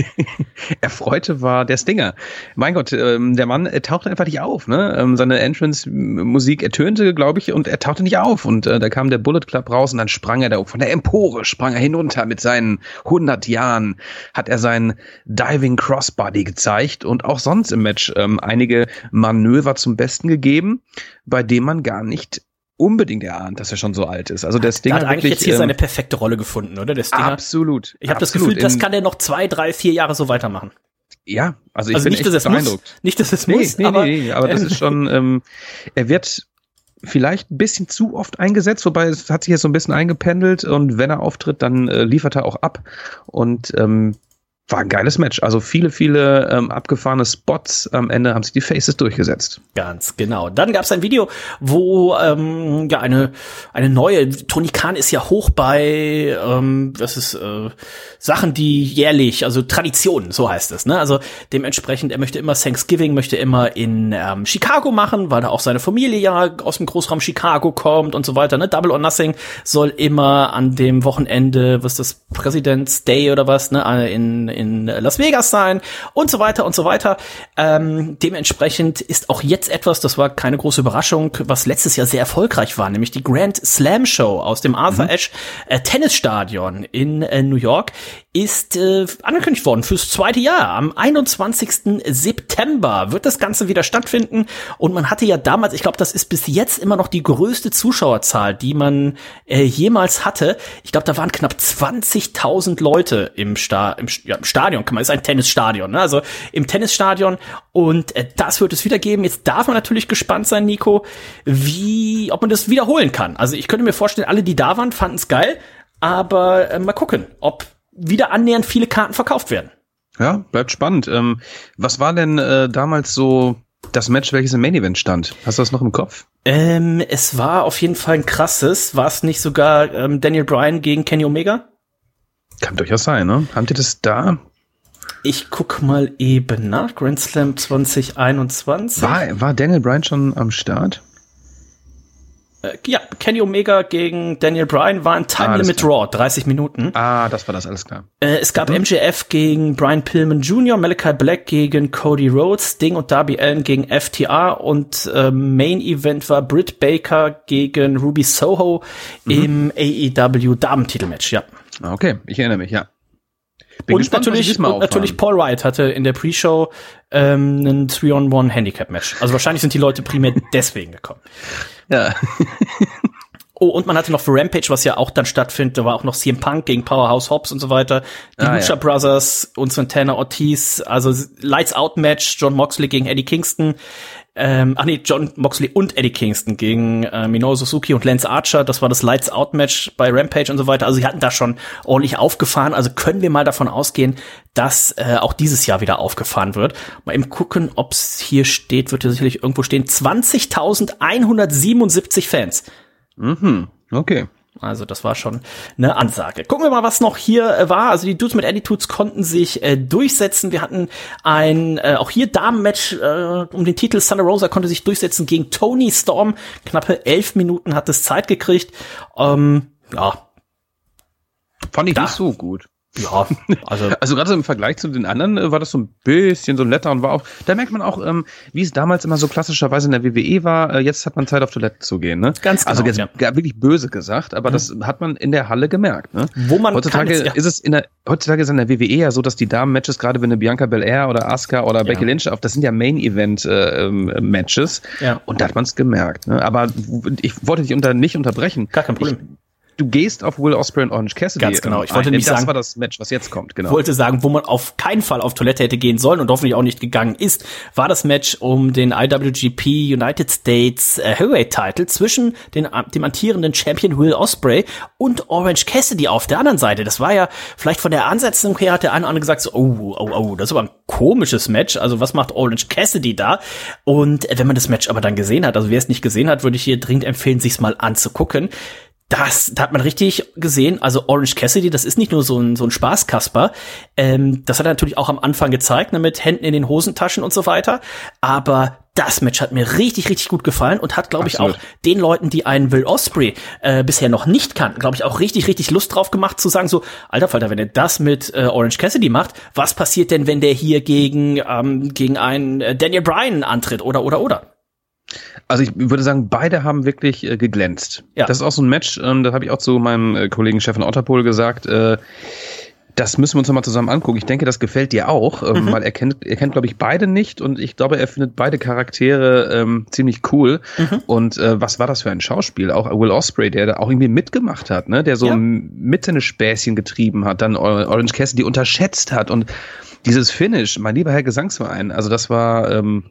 erfreute, war der Stinger. Mein Gott, ähm, der Mann er tauchte einfach nicht auf. Ne? Ähm, seine Entrance-Musik ertönte, glaube ich, und er tauchte nicht auf. Und äh, da kam der Bullet Club raus und dann sprang er da von der Empore, sprang er hinunter mit seinen hundert Jahren, hat er seinen Diving Crossbody gezeigt und auch sonst im Match ähm, einige Manöver zum Besten gegeben, bei dem man gar nicht unbedingt erahnt, dass er schon so alt ist. Also der Stinger hat eigentlich wirklich, jetzt hier ähm, seine perfekte Rolle gefunden, oder? Der Stinger. Absolut. Ich habe das Gefühl, das kann der noch zwei, drei, vier Jahre so weitermachen. Ja, also ich also bin nicht, echt dass es beeindruckt. Muss, nicht, dass es nee, muss, nee, aber, nee, nee, aber das ist schon, ähm, er wird vielleicht ein bisschen zu oft eingesetzt, wobei es hat sich jetzt so ein bisschen eingependelt und wenn er auftritt, dann äh, liefert er auch ab und ähm, war ein geiles Match. Also viele, viele ähm, abgefahrene Spots. Am Ende haben sich die Faces durchgesetzt. Ganz genau. Dann gab es ein Video, wo ähm, ja eine eine neue, Tony Khan ist ja hoch bei ähm, das ist äh, Sachen, die jährlich, also Traditionen, so heißt es. Ne? Also dementsprechend, er möchte immer Thanksgiving, möchte immer in ähm, Chicago machen, weil da auch seine Familie ja aus dem Großraum Chicago kommt und so weiter. Ne? Double or Nothing soll immer an dem Wochenende, was ist das, President's Day oder was, ne, in in Las Vegas sein und so weiter und so weiter. Ähm, dementsprechend ist auch jetzt etwas, das war keine große Überraschung, was letztes Jahr sehr erfolgreich war, nämlich die Grand Slam Show aus dem Arthur mhm. Ashe äh, Tennisstadion in äh, New York ist äh, angekündigt worden fürs zweite Jahr. Am einundzwanzigsten September wird das Ganze wieder stattfinden und man hatte ja damals, ich glaube, das ist bis jetzt immer noch die größte Zuschauerzahl, die man äh, jemals hatte. Ich glaube, da waren knapp zwanzigtausend Leute im, Sta- im, ja, im Stadion, kann man, ist ein Tennisstadion, ne? Also im Tennisstadion und äh, das wird es wieder geben. Jetzt darf man natürlich gespannt sein, Nico, wie, ob man das wiederholen kann. Also ich könnte mir vorstellen, alle, die da waren, fanden es geil, aber äh, mal gucken, ob wieder annähernd viele Karten verkauft werden. Ja, bleibt spannend. Ähm, was war denn äh, damals so das Match, welches im Main Event stand? Hast du das noch im Kopf? Ähm, es war auf jeden Fall ein krasses. War es nicht sogar ähm, Daniel Bryan gegen Kenny Omega? Kann durchaus sein, ne? Habt ihr das da? Ich guck mal eben nach. Grand Slam zwanzig einundzwanzig. War, war Daniel Bryan schon am Start? Äh, ja, Kenny Omega gegen Daniel Bryan war ein Time ah, Limit Raw, dreißig Minuten. Ah, das war das, alles klar. Äh, es gab mhm. M J F gegen Brian Pillman Junior, Malachi Black gegen Cody Rhodes, Sting und Darby Allin gegen F T R und äh, Main Event war Britt Baker gegen Ruby Soho mhm. im A E W Damen-Titelmatch, ja. Okay, ich erinnere mich, ja. Bin und gespannt, natürlich, und natürlich Paul Wright hatte in der Pre-Show ähm, ein three on one Handicap-Match. Also wahrscheinlich sind die Leute primär deswegen gekommen. Ja. Oh, und man hatte noch für Rampage, was ja auch dann stattfindet, da war auch noch C M Punk gegen Powerhouse Hobbs und so weiter. Die ah, Lucha ja. Brothers und Santana Ortiz, also Lights Out Match, John Moxley gegen Eddie Kingston. Ähm, ach nee, John Moxley und Eddie Kingston gegen äh, Minoru Suzuki und Lance Archer. Das war das Lights-Out-Match bei Rampage und so weiter. Also sie hatten da schon ordentlich aufgefahren. Also können wir mal davon ausgehen, dass äh, auch dieses Jahr wieder aufgefahren wird. Mal eben gucken, ob es hier steht. Wird ja sicherlich irgendwo stehen. zwanzigtausendeinhundertsiebenundsiebzig Fans. Mhm, okay. Also das war schon eine Ansage. Gucken wir mal, was noch hier äh, war. Also die Dudes mit Attitudes konnten sich äh, durchsetzen. Wir hatten ein, äh, auch hier Damen-Match äh, um den Titel. Thunder Rosa konnte sich durchsetzen gegen Toni Storm. Knappe elf Minuten hat es Zeit gekriegt. Ähm, ja. Fand ich da. nicht so gut. Ja, also also gerade so im Vergleich zu den anderen äh, war das so ein bisschen so ein Letter und war auch, da merkt man auch, ähm, wie es damals immer so klassischerweise in der W W E war, äh, jetzt hat man Zeit auf Toilette zu gehen, ne? Ganz genau. Also jetzt ja. wirklich böse gesagt, aber mhm. das hat man in der Halle gemerkt, ne? Wo man heutzutage kann jetzt, ja. ist es in der heutzutage ist es in der W W E ja so, dass die Damen-Matches, gerade wenn eine Bianca Belair oder Asuka oder ja. Becky Lynch auf, das sind ja Main-Event-Matches äh, ja. und da hat man es gemerkt, ne? Aber ich wollte dich unter nicht unterbrechen. Gar kein Problem. Ich, Du gehst auf Will Ospreay und Orange Cassidy. Ganz genau. Ich wollte ein. nicht das sagen, war das Match, was jetzt kommt. Genau. Ich wollte sagen, wo man auf keinen Fall auf Toilette hätte gehen sollen und hoffentlich auch nicht gegangen ist, war das Match um den I W G P United States äh, Heavyweight Title zwischen den, dem amtierenden Champion Will Ospreay und Orange Cassidy auf der anderen Seite. Das war ja vielleicht von der Ansetzung her, hat der eine oder andere gesagt, so, oh, oh, oh, das ist aber ein komisches Match. Also was macht Orange Cassidy da? Und wenn man das Match aber dann gesehen hat, also wer es nicht gesehen hat, würde ich hier dringend empfehlen, sich's mal anzugucken. Das, da hat man richtig gesehen, also Orange Cassidy, das ist nicht nur so ein, so ein Spaßkasper, ähm, das hat er natürlich auch am Anfang gezeigt, ne, mit Händen in den Hosentaschen und so weiter, aber das Match hat mir richtig, richtig gut gefallen und hat, glaube ich, auch den Leuten, die einen Will Ospreay äh, bisher noch nicht kannten, glaube ich, auch richtig, richtig Lust drauf gemacht, zu sagen so, alter Falter, wenn er das mit äh, Orange Cassidy macht, was passiert denn, wenn der hier gegen, ähm, gegen einen äh, Daniel Bryan antritt oder, oder, oder? Also ich würde sagen, beide haben wirklich äh, geglänzt. Ja. Das ist auch so ein Match, ähm, das habe ich auch zu meinem äh, Kollegen Stefan Otterpohl gesagt, äh, das müssen wir uns nochmal zusammen angucken. Ich denke, das gefällt dir auch, ähm, mhm. weil er kennt, er kennt, glaube ich, beide nicht und ich glaube, er findet beide Charaktere ähm, ziemlich cool. Mhm. Und äh, was war das für ein Schauspiel? Auch Will Ospreay, der da auch irgendwie mitgemacht hat, ne, der so ja. mit seine Späßchen getrieben hat, dann Orange Cassidy unterschätzt hat und dieses Finish, mein lieber Herr Gesangsverein, also das war ähm,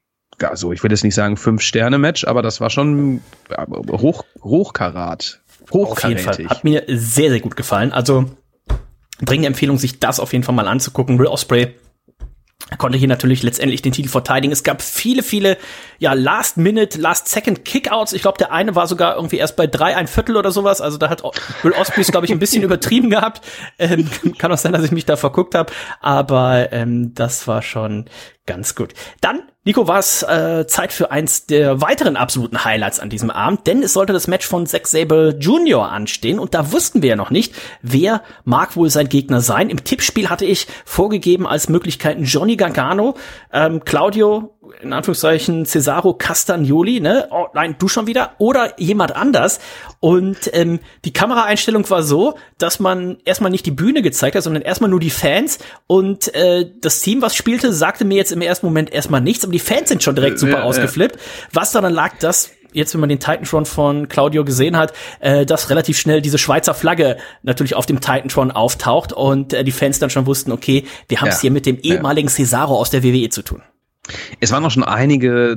also ich will jetzt nicht sagen Fünf-Sterne-Match, aber das war schon hoch, hochkarat. Hochkarätig. Auf jeden Fall. Hat mir sehr, sehr gut gefallen. Also dringende Empfehlung, sich das auf jeden Fall mal anzugucken. Will Ospreay konnte hier natürlich letztendlich den Titel verteidigen. Es gab viele, viele ja Last-Minute, Last-Second-Kickouts. Ich glaube, der eine war sogar irgendwie erst bei drei, ein Viertel oder sowas. Also da hat Will Ospreay, glaube ich, ein bisschen übertrieben gehabt. Ähm, kann auch sein, dass ich mich da verguckt habe. Aber ähm, das war schon ganz gut. Dann, Nico, war es äh, Zeit für eins der weiteren absoluten Highlights an diesem Abend, denn es sollte das Match von Zack Sabre Junior anstehen und da wussten wir ja noch nicht, wer mag wohl sein Gegner sein. Im Tippspiel hatte ich vorgegeben als Möglichkeiten Johnny Gargano, ähm, Claudio, in Anführungszeichen Cesaro Castagnoli, ne? Oh, nein, du schon wieder oder jemand anders. Und ähm, die Kameraeinstellung war so, dass man erstmal nicht die Bühne gezeigt hat, sondern erstmal nur die Fans. Und äh, das Team, was spielte, sagte mir jetzt im ersten Moment erstmal nichts, aber die Fans sind schon direkt super ja, ausgeflippt. Ja. Was daran lag, dass jetzt, wenn man den Titantron von Claudio gesehen hat, äh, dass relativ schnell diese Schweizer Flagge natürlich auf dem Titantron auftaucht und äh, die Fans dann schon wussten, okay, wir haben es ja. hier mit dem ehemaligen ja. Cesaro aus der W W E zu tun. Es waren auch schon einige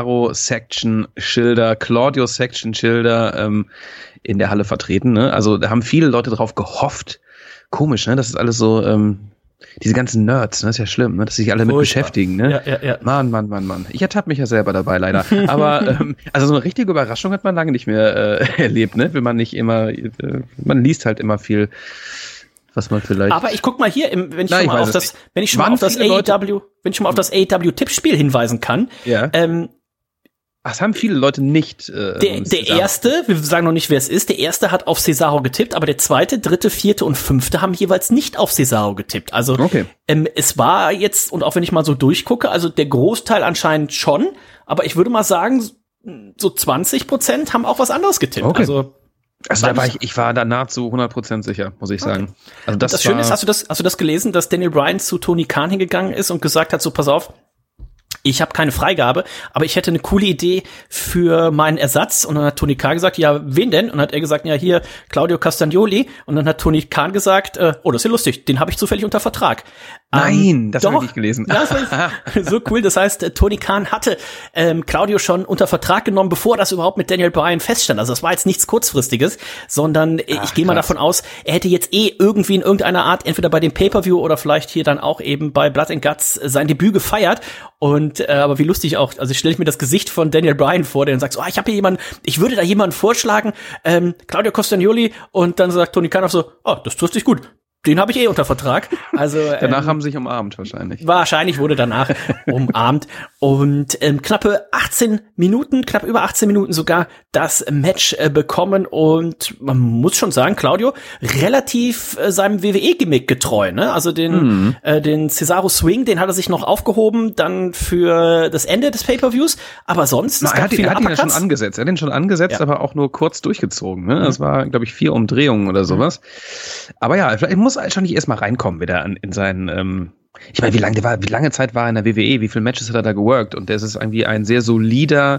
Cesaro-Section-Schilder, Claudio-Section-Schilder ähm, in der Halle vertreten. Ne? Also da haben viele Leute drauf gehofft. Komisch, ne? Das ist alles so, ähm, diese ganzen Nerds, ne? Das ist ja schlimm, ne? Dass sich alle mit beschäftigen. Ne? Ja, ja, ja. Mann, Mann, Mann, Mann. Ich ertappe mich ja selber dabei, leider. Aber ähm, also so eine richtige Überraschung hat man lange nicht mehr äh, erlebt, ne? Wenn man nicht immer, äh, man liest halt immer viel, was man vielleicht. Aber ich guck mal hier, im, wenn ich Nein, schon mal ich auf das, nicht. wenn ich schon mal auf das A E W, wenn ich schon mal auf das A E W-Tippspiel hinweisen kann. Ja. Ähm, Ach, es haben viele Leute nicht. Äh, der der erste, wir sagen noch nicht, wer es ist, der erste hat auf Cesaro getippt, aber der zweite, dritte, vierte und fünfte haben jeweils nicht auf Cesaro getippt. Also okay. ähm, es war jetzt, und auch wenn ich mal so durchgucke, also der Großteil anscheinend schon, aber ich würde mal sagen, so zwanzig Prozent haben auch was anderes getippt. Okay. Also Also da war ich, ich war da nahezu hundert Prozent sicher, muss ich sagen. Okay. Also das, das Schöne ist, hast du das, hast du das gelesen, dass Daniel Bryan zu Tony Khan hingegangen ist und gesagt hat, so pass auf, ich habe keine Freigabe, aber ich hätte eine coole Idee für meinen Ersatz. Und dann hat Tony Khan gesagt, ja, wen denn? Und dann hat er gesagt, ja, hier, Claudio Castagnoli. Und dann hat Tony Khan gesagt, äh, oh, das ist ja lustig, den habe ich zufällig unter Vertrag. Nein, ähm, das habe ich nicht gelesen. Ja, das war so cool. Das heißt, Tony Khan hatte ähm, Claudio schon unter Vertrag genommen, bevor das überhaupt mit Daniel Bryan feststand. Also das war jetzt nichts Kurzfristiges, sondern Ach, ich gehe mal davon aus, er hätte jetzt eh irgendwie in irgendeiner Art, entweder bei dem Pay-Per-View oder vielleicht hier dann auch eben bei Blood and Guts sein Debüt gefeiert. Und äh, aber wie lustig auch, also stelle ich mir das Gesicht von Daniel Bryan vor, der dann sagt so, ah, ich habe hier jemanden, ich würde da jemanden vorschlagen, ähm, Claudio Castagnoli, und dann sagt Tony Khan auch so, oh, das trifft sich gut. Den habe ich eh unter Vertrag. Also danach ähm, haben sie sich umarmt wahrscheinlich. Wahrscheinlich wurde danach umarmt. Und ähm, knappe achtzehn Minuten, knapp über achtzehn Minuten sogar das Match äh, bekommen. Und man muss schon sagen, Claudio relativ äh, seinem W W E-Gimmick getreu. Ne? Also den mhm. äh, den Cesaro Swing, den hat er sich noch aufgehoben, dann für das Ende des Pay-Per-Views. Aber sonst, Na, er hat, ihn, er hat ihn ja schon angesetzt. Er hat ihn schon angesetzt, ja. aber auch nur kurz durchgezogen. Ne? Das war, glaube ich, vier Umdrehungen oder sowas. Mhm. Aber ja, vielleicht muss wahrscheinlich erstmal reinkommen wieder an, in seinen, ähm, ich meine, wie lange der war, wie lange Zeit war er in der W W E, wie viele Matches hat er da geworkt, und das ist irgendwie ein sehr solider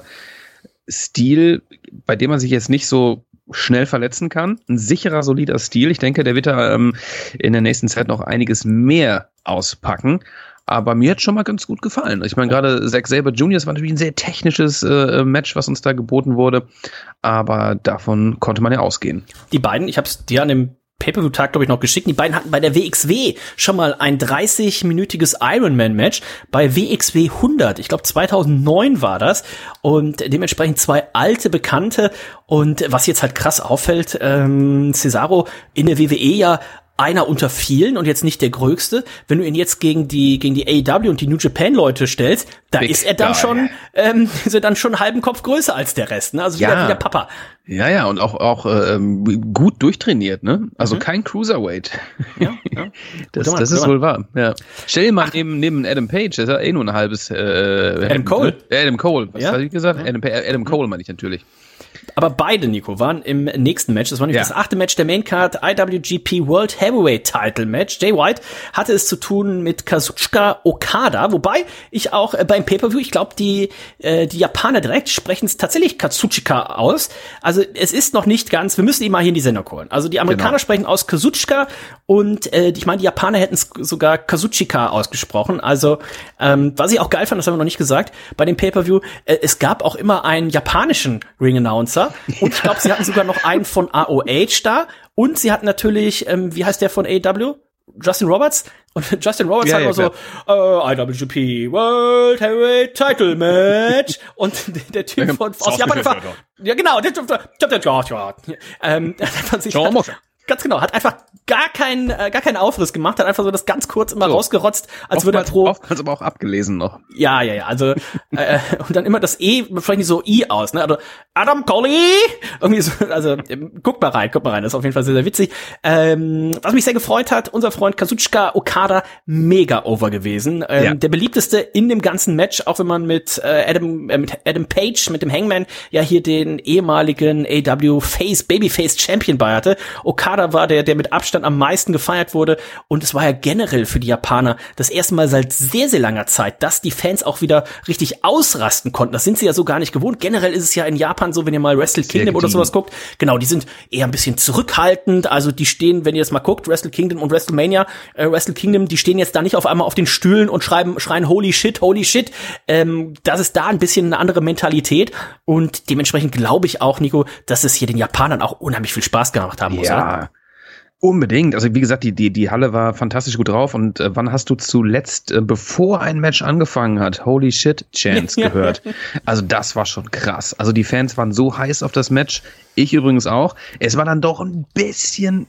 Stil, bei dem man sich jetzt nicht so schnell verletzen kann, ein sicherer, solider Stil. Ich denke, der wird da ähm, in der nächsten Zeit noch einiges mehr auspacken. Aber mir hat schon mal ganz gut gefallen. Ich meine, gerade Zack Sabre Junior, das war natürlich ein sehr technisches äh, Match, was uns da geboten wurde, aber davon konnte man ja ausgehen. Die beiden, ich habe es dir an dem Pay-Per-View-Tag, glaube ich, noch geschickt. Die beiden hatten bei der W X W schon mal ein dreißig-minütiges Ironman-Match bei W X W hundert. Ich glaube, zweitausendneun war das. Und dementsprechend zwei alte Bekannte. Und was jetzt halt krass auffällt, ähm, Cesaro in der W W E ja einer unter vielen und jetzt nicht der größte. Wenn du ihn jetzt gegen die gegen die A E W und die New Japan Leute stellst, da Big ist er dann guy. schon ähm, ist er dann schon einen halben Kopf größer als der Rest, ne? Also ja. wieder, wieder Papa. Ja, ja, und auch auch ähm, gut durchtrainiert, ne? Also mhm. kein Cruiserweight. Ja, ja. Das, das ist wohl wahr. Ja. Stell dir mal neben neben Adam Page, das ist ja eh nur ein halbes äh, Adam Cole. Äh, Adam Cole. Was ja? habe ich gesagt? Ja. Adam, Adam Cole meine ich natürlich. Aber beide, Nico, waren im nächsten Match. Das war nämlich ja. das achte Match der Maincard, I W G P World Heavyweight Title Match. Jay White hatte es zu tun mit Kazuchika Okada, wobei ich auch äh, beim Pay-Per-View, ich glaube, die äh, die Japaner direkt sprechen es tatsächlich Kazuchika aus. Also es ist noch nicht ganz, wir müssen ihn mal hier in die Sendung holen. Also die Amerikaner genau. sprechen aus Kazuchika und äh, ich meine, die Japaner hätten es sogar Kazuchika ausgesprochen. Also ähm, was ich auch geil fand, das haben wir noch nicht gesagt, bei dem Pay-Per-View, äh, es gab auch immer einen japanischen Ring-Announcer. Und ich glaube, sie hatten sogar noch einen von R O H da. Und sie hatten natürlich, ähm, wie heißt der von A E W? Justin Roberts. Und Justin Roberts ja, hat immer ja, so, äh, I W G P World Heavyweight Title Match. Und der Typ von, aus Japan einfach, ja genau, der Typ, der, der, der, ähm, hat sich ganz genau, hat einfach gar keinen äh, gar keinen Aufriss gemacht, hat einfach so das ganz kurz immer so rausgerotzt, als würde er pro oftmals aber auch abgelesen noch. Ja, ja, ja, also äh, und dann immer das E, vielleicht nicht so I aus, ne? Also Adam Cole, irgendwie so, also guck mal rein, guck mal rein, das ist auf jeden Fall sehr, sehr witzig. Ähm, was mich sehr gefreut hat, unser Freund Kazuchika Okada, mega over gewesen. Ähm, ja. Der beliebteste in dem ganzen Match, auch wenn man mit äh, Adam äh, mit Adam Page, mit dem Hangman ja hier den ehemaligen A E W Face Babyface Champion bei hatte. Okada war der, der mit Abstand am meisten gefeiert wurde. Und es war ja generell für die Japaner das erste Mal seit sehr, sehr langer Zeit, dass die Fans auch wieder richtig ausrasten konnten. Das sind sie ja so gar nicht gewohnt. Generell ist es ja in Japan so, wenn ihr mal Wrestle Kingdom oder sowas guckt. Genau, die sind eher ein bisschen zurückhaltend. Also die stehen, wenn ihr das mal guckt, Wrestle Kingdom und WrestleMania, äh, Wrestle Kingdom, die stehen jetzt da nicht auf einmal auf den Stühlen und schreiben, schreien Holy shit, holy shit. Ähm, das ist da ein bisschen eine andere Mentalität. Und dementsprechend glaube ich auch, Nico, dass es hier den Japanern auch unheimlich viel Spaß gemacht haben muss. Ja. Oder? Unbedingt. Also wie gesagt, die die die Halle war fantastisch gut drauf. Und äh, wann hast du zuletzt, äh, bevor ein Match angefangen hat, Holy Shit Chants gehört? Also das war schon krass. Also die Fans waren so heiß auf das Match. Ich übrigens auch. Es war dann doch ein bisschen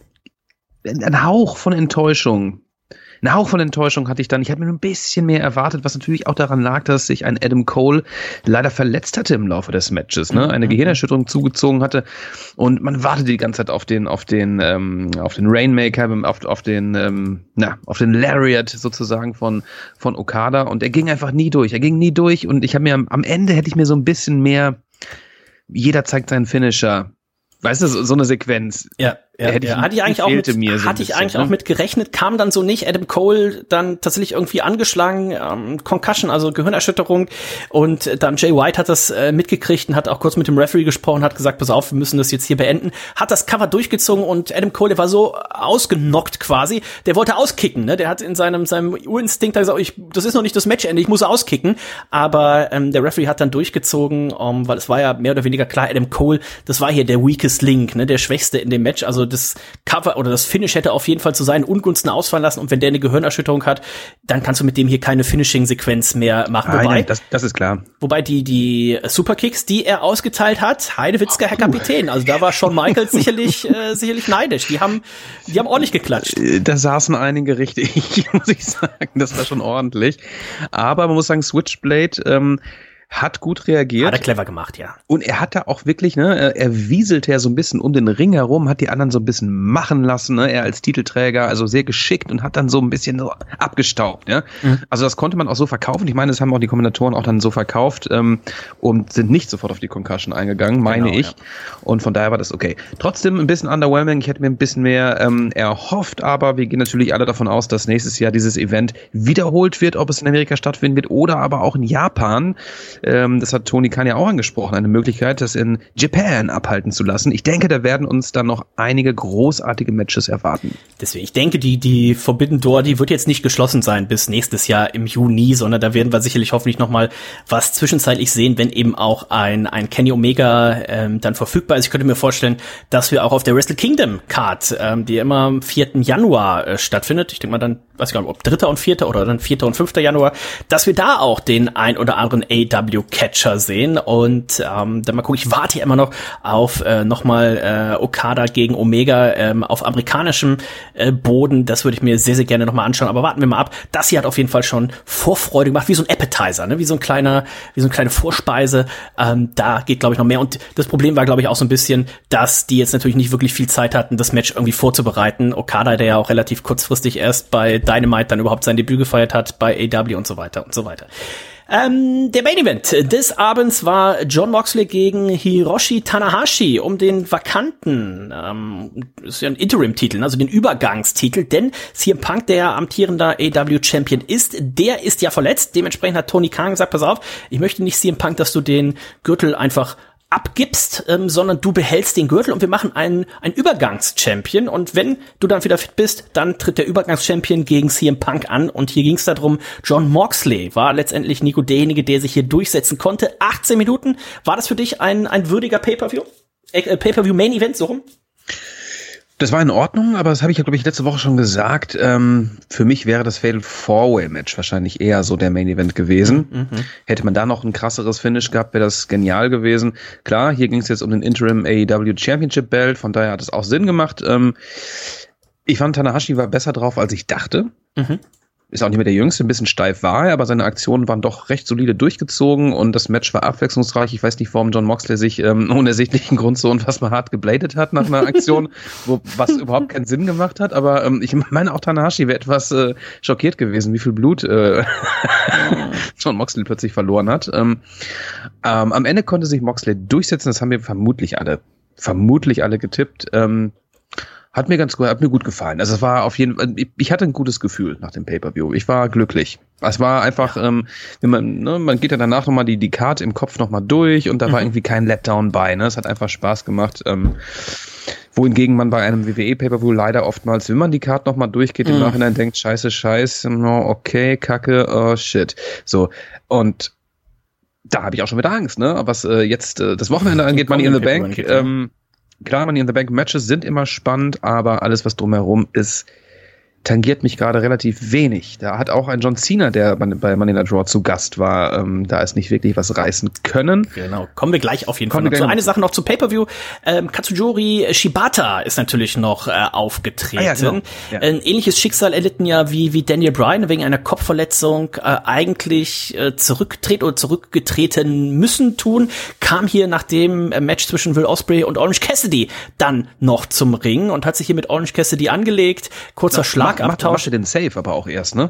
ein Hauch von Enttäuschung. Ein Hauch von Enttäuschung hatte ich dann. Ich habe mir ein bisschen mehr erwartet, was natürlich auch daran lag, dass sich ein Adam Cole leider verletzt hatte im Laufe des Matches, ne? Eine Gehirnerschütterung zugezogen hatte und man wartete die ganze Zeit auf den, auf den, ähm, auf den Rainmaker, auf, auf den, ähm, na, auf den Lariat sozusagen von von Okada und er ging einfach nie durch. Er ging nie durch und ich habe mir am, am Ende hätte ich mir so ein bisschen mehr. Jeder zeigt seinen Finisher. Weißt du, so, so eine Sequenz. Ja. Ja, hätte ich, ja, hatte ich eigentlich auch mit, mir so hatte ich bisschen, eigentlich ne? auch mit gerechnet, kam dann so nicht. Adam Cole dann tatsächlich irgendwie angeschlagen, ähm, Concussion, also Gehirnerschütterung, und dann Jay White hat das äh, mitgekriegt und hat auch kurz mit dem Referee gesprochen, hat gesagt, pass auf, wir müssen das jetzt hier beenden, hat das Cover durchgezogen und Adam Cole, der war so ausgenockt quasi, der wollte auskicken, ne? Der hat in seinem seinem Urinstinkt gesagt, ich, das ist noch nicht das Matchende, ich muss auskicken, aber ähm, der Referee hat dann durchgezogen, um, weil es war ja mehr oder weniger klar, Adam Cole, das war hier der weakest link, ne? Der Schwächste in dem Match, also das Cover oder das Finish hätte auf jeden Fall zu seinen Ungunsten ausfallen lassen, und wenn der eine Gehirnerschütterung hat, dann kannst du mit dem hier keine Finishing-Sequenz mehr machen. Nein, wobei, nein, das, das ist klar. Wobei die die Superkicks, die er ausgeteilt hat, Heidewitzka, Herr Kapitän, also da war Shawn Michaels sicherlich äh, sicherlich neidisch. Die haben die haben ordentlich geklatscht. Da saßen einige richtig, muss ich sagen. Das war schon ordentlich. Aber man muss sagen, Switchblade ähm, hat gut reagiert. Hat er clever gemacht, ja. Und er hat da auch wirklich, ne, er wieselte ja so ein bisschen um den Ring herum, hat die anderen so ein bisschen machen lassen, ne, er als Titelträger, also sehr geschickt, und hat dann so ein bisschen so abgestaubt, ja. Mhm. Also das konnte man auch so verkaufen. Ich meine, das haben auch die Kommentatoren auch dann so verkauft, ähm, und sind nicht sofort auf die Concussion eingegangen, meine genau, ich. Ja. Und von daher war das okay. Trotzdem ein bisschen underwhelming. Ich hätte mir ein bisschen mehr ähm, erhofft, aber wir gehen natürlich alle davon aus, dass nächstes Jahr dieses Event wiederholt wird, ob es in Amerika stattfinden wird oder aber auch in Japan. Ähm, das hat Tony Khan ja auch angesprochen, eine Möglichkeit, das in Japan abhalten zu lassen. Ich denke, da werden uns dann noch einige großartige Matches erwarten. Deswegen, ich denke, die die Forbidden Door, die wird jetzt nicht geschlossen sein bis nächstes Jahr im Juni, sondern da werden wir sicherlich hoffentlich noch mal was zwischenzeitlich sehen, wenn eben auch ein ein Kenny Omega ähm, dann verfügbar ist. Ich könnte mir vorstellen, dass wir auch auf der Wrestle Kingdom Card, ähm, die immer am vierten Januar äh, stattfindet, ich denke mal dann, weiß ich gar nicht, ob dritter und vierter oder dann vierter und fünfter Januar, dass wir da auch den ein oder anderen A E W-Catcher sehen. Und ähm, dann mal gucken, ich warte ja immer noch auf äh, nochmal äh, Okada gegen Omega ähm, auf amerikanischem äh, Boden. Das würde ich mir sehr, sehr gerne nochmal anschauen. Aber warten wir mal ab. Das hier hat auf jeden Fall schon Vorfreude gemacht, wie so ein Appetizer, ne? Wie so ein kleiner, wie so eine kleine Vorspeise. Ähm, da geht, glaube ich, noch mehr. Und das Problem war, glaube ich, auch so ein bisschen, dass die jetzt natürlich nicht wirklich viel Zeit hatten, das Match irgendwie vorzubereiten. Okada, der ja auch relativ kurzfristig erst bei Dynamite dann überhaupt sein Debüt gefeiert hat, bei A E W und so weiter und so weiter. Ähm, der Main Event des Abends war Jon Moxley gegen Hiroshi Tanahashi um den vakanten, ähm, ist ja ein Interim-Titel, also den Übergangstitel, denn C M Punk, der amtierender A E W-Champion ist, der ist ja verletzt. Dementsprechend hat Tony Khan gesagt, pass auf, ich möchte nicht, C M Punk, dass du den Gürtel einfach abgibst, ähm, sondern du behältst den Gürtel und wir machen einen, einen Übergangs-Champion, und wenn du dann wieder fit bist, dann tritt der Übergangs-Champion gegen C M Punk an, und hier ging es darum, Jon Moxley war letztendlich, Nico, derjenige, der sich hier durchsetzen konnte. achtzehn Minuten, war das für dich ein, ein würdiger Pay-Per-View? Äh, Pay-Per-View-Main-Event, so rum? Das war in Ordnung, aber das habe ich ja, glaube ich, letzte Woche schon gesagt. Ähm, für mich wäre das Fatal Four-Way-Match wahrscheinlich eher so der Main-Event gewesen. Mhm. Hätte man da noch ein krasseres Finish gehabt, wäre das genial gewesen. Klar, hier ging es jetzt um den Interim A E W Championship Belt, von daher hat es auch Sinn gemacht. Ähm, ich fand, Tanahashi war besser drauf, als ich dachte. Mhm. Ist auch nicht mehr der Jüngste, ein bisschen steif war er, aber seine Aktionen waren doch recht solide durchgezogen und das Match war abwechslungsreich. Ich weiß nicht, warum Jon Moxley sich ähm, ohne ersichtlichen Grund so unfassbar hart gebladet hat nach einer Aktion, wo was überhaupt keinen Sinn gemacht hat. Aber ähm, ich meine, auch Tanahashi wäre etwas äh, schockiert gewesen, wie viel Blut äh, Jon Moxley plötzlich verloren hat. Ähm, ähm, am Ende konnte sich Moxley durchsetzen, das haben wir vermutlich alle, vermutlich alle getippt. Ähm, Hat mir ganz gut, hat mir gut gefallen. Also es war auf jeden Fall, ich hatte ein gutes Gefühl nach dem Pay-Per-View. Ich war glücklich. Es war einfach, ähm, wenn man, ne, man geht ja danach nochmal die, die Card im Kopf nochmal durch und da mhm. war irgendwie kein Letdown bei, ne. Es hat einfach Spaß gemacht. Ähm, wohingegen man bei einem W W E Pay-Per-View leider oftmals, wenn man die Card nochmal durchgeht, mhm. im Nachhinein denkt, scheiße, scheiße, no, okay, kacke, oh shit. So. Und da habe ich auch schon wieder Angst, ne. Was äh, jetzt äh, das Wochenende angeht, Money in the Bank, ähm, klar, Money in the Bank Matches sind immer spannend, aber alles, was drumherum ist, tangiert mich gerade relativ wenig. Da hat auch ein John Cena, der bei Money in the Draw zu Gast war, ähm, da ist nicht wirklich was reißen können. Genau, kommen wir gleich auf jeden Kommen Fall noch. So eine Sache noch zu Pay-Per-View. Ähm, Katsuyori Shibata ist natürlich noch äh, aufgetreten. Ah, ja, genau. Ja. Ein ähnliches Schicksal erlitten ja wie wie Daniel Bryan wegen einer Kopfverletzung äh, eigentlich äh, zurückgetreten oder zurückgetreten müssen tun, kam hier nach dem äh, Match zwischen Will Ospreay und Orange Cassidy dann noch zum Ring und hat sich hier mit Orange Cassidy angelegt. Kurzer Schlag. Macht, macht den Save aber auch erst, ne?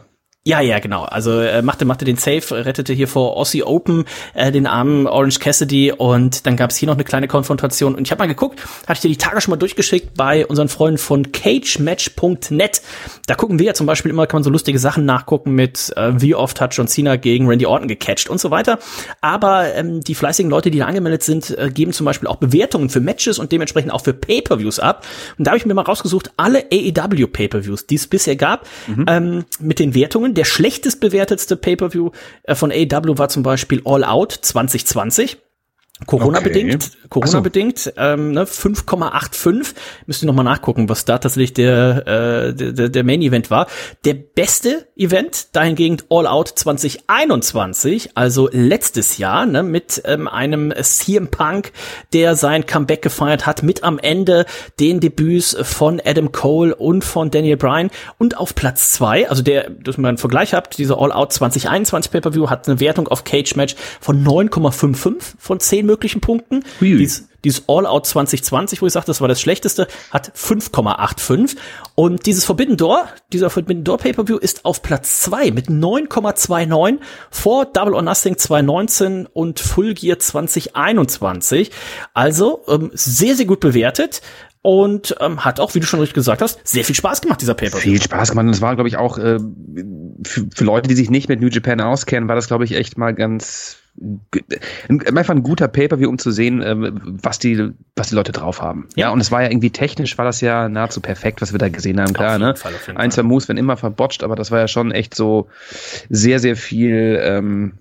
Ja, ja, genau. Also äh, machte machte den Save, rettete hier vor Aussie Open äh, den armen Orange Cassidy und dann gab es hier noch eine kleine Konfrontation. Und ich habe mal geguckt, hatte ich dir die Tage schon mal durchgeschickt bei unseren Freunden von cage match punkt net. Da gucken wir ja zum Beispiel immer, kann man so lustige Sachen nachgucken mit, äh, wie oft hat John Cena gegen Randy Orton gecatcht und so weiter. Aber ähm, die fleißigen Leute, die da angemeldet sind, äh, geben zum Beispiel auch Bewertungen für Matches und dementsprechend auch für Pay-Per-Views ab. Und da habe ich mir mal rausgesucht, alle A E W Pay-Per-Views, die es bisher gab, mhm. ähm, mit den Wertungen. Der schlechtest bewertetste Pay-Per-View äh, von A E W war zum Beispiel All Out zwanzig zwanzig. Corona-bedingt, okay. Corona-bedingt, ähm, ne, fünf Komma fünfundachtzig. Müsst ihr noch mal nachgucken, was da tatsächlich der, äh, der, der Main-Event war. Der beste Event, dahingegen All Out zwanzig einundzwanzig, also letztes Jahr, ne, mit ähm, einem C M Punk, der sein Comeback gefeiert hat, mit am Ende den Debüts von Adam Cole und von Daniel Bryan. Und auf Platz zwei, also der, dass man einen Vergleich habt, dieser All Out zwanzig einundzwanzig Pay-Per-View hat eine Wertung auf Cage Match von neun Komma fünfundfünfzig von zehn möglichen Punkten. Dies, dieses All Out zwanzig zwanzig, wo ich sage, das war das Schlechteste, hat fünf Komma fünfundachtzig. Und dieses Forbidden Door, dieser Forbidden Door Pay-Per-View ist auf Platz zwei mit neun Komma neunundzwanzig vor Double or Nothing zwanzig neunzehn und Full Gear zwanzig einundzwanzig. Also ähm, sehr, sehr gut bewertet. Und ähm, hat auch, wie du schon richtig gesagt hast, sehr viel Spaß gemacht, dieser Pay-Per-View. Viel Spaß gemacht. Und es war, glaube ich, auch äh, für, für Leute, die sich nicht mit New Japan auskennen, war das, glaube ich, echt mal ganz einfach ein guter Pay-Per-View, um zu sehen, was die, was die Leute drauf haben. Ja, ja, und es war ja irgendwie technisch, war das ja nahezu perfekt, was wir da gesehen haben. Klar, ne? Fall, Ein, zwei Moves werden immer verbotscht, aber das war ja schon echt so sehr, sehr viel, ähm,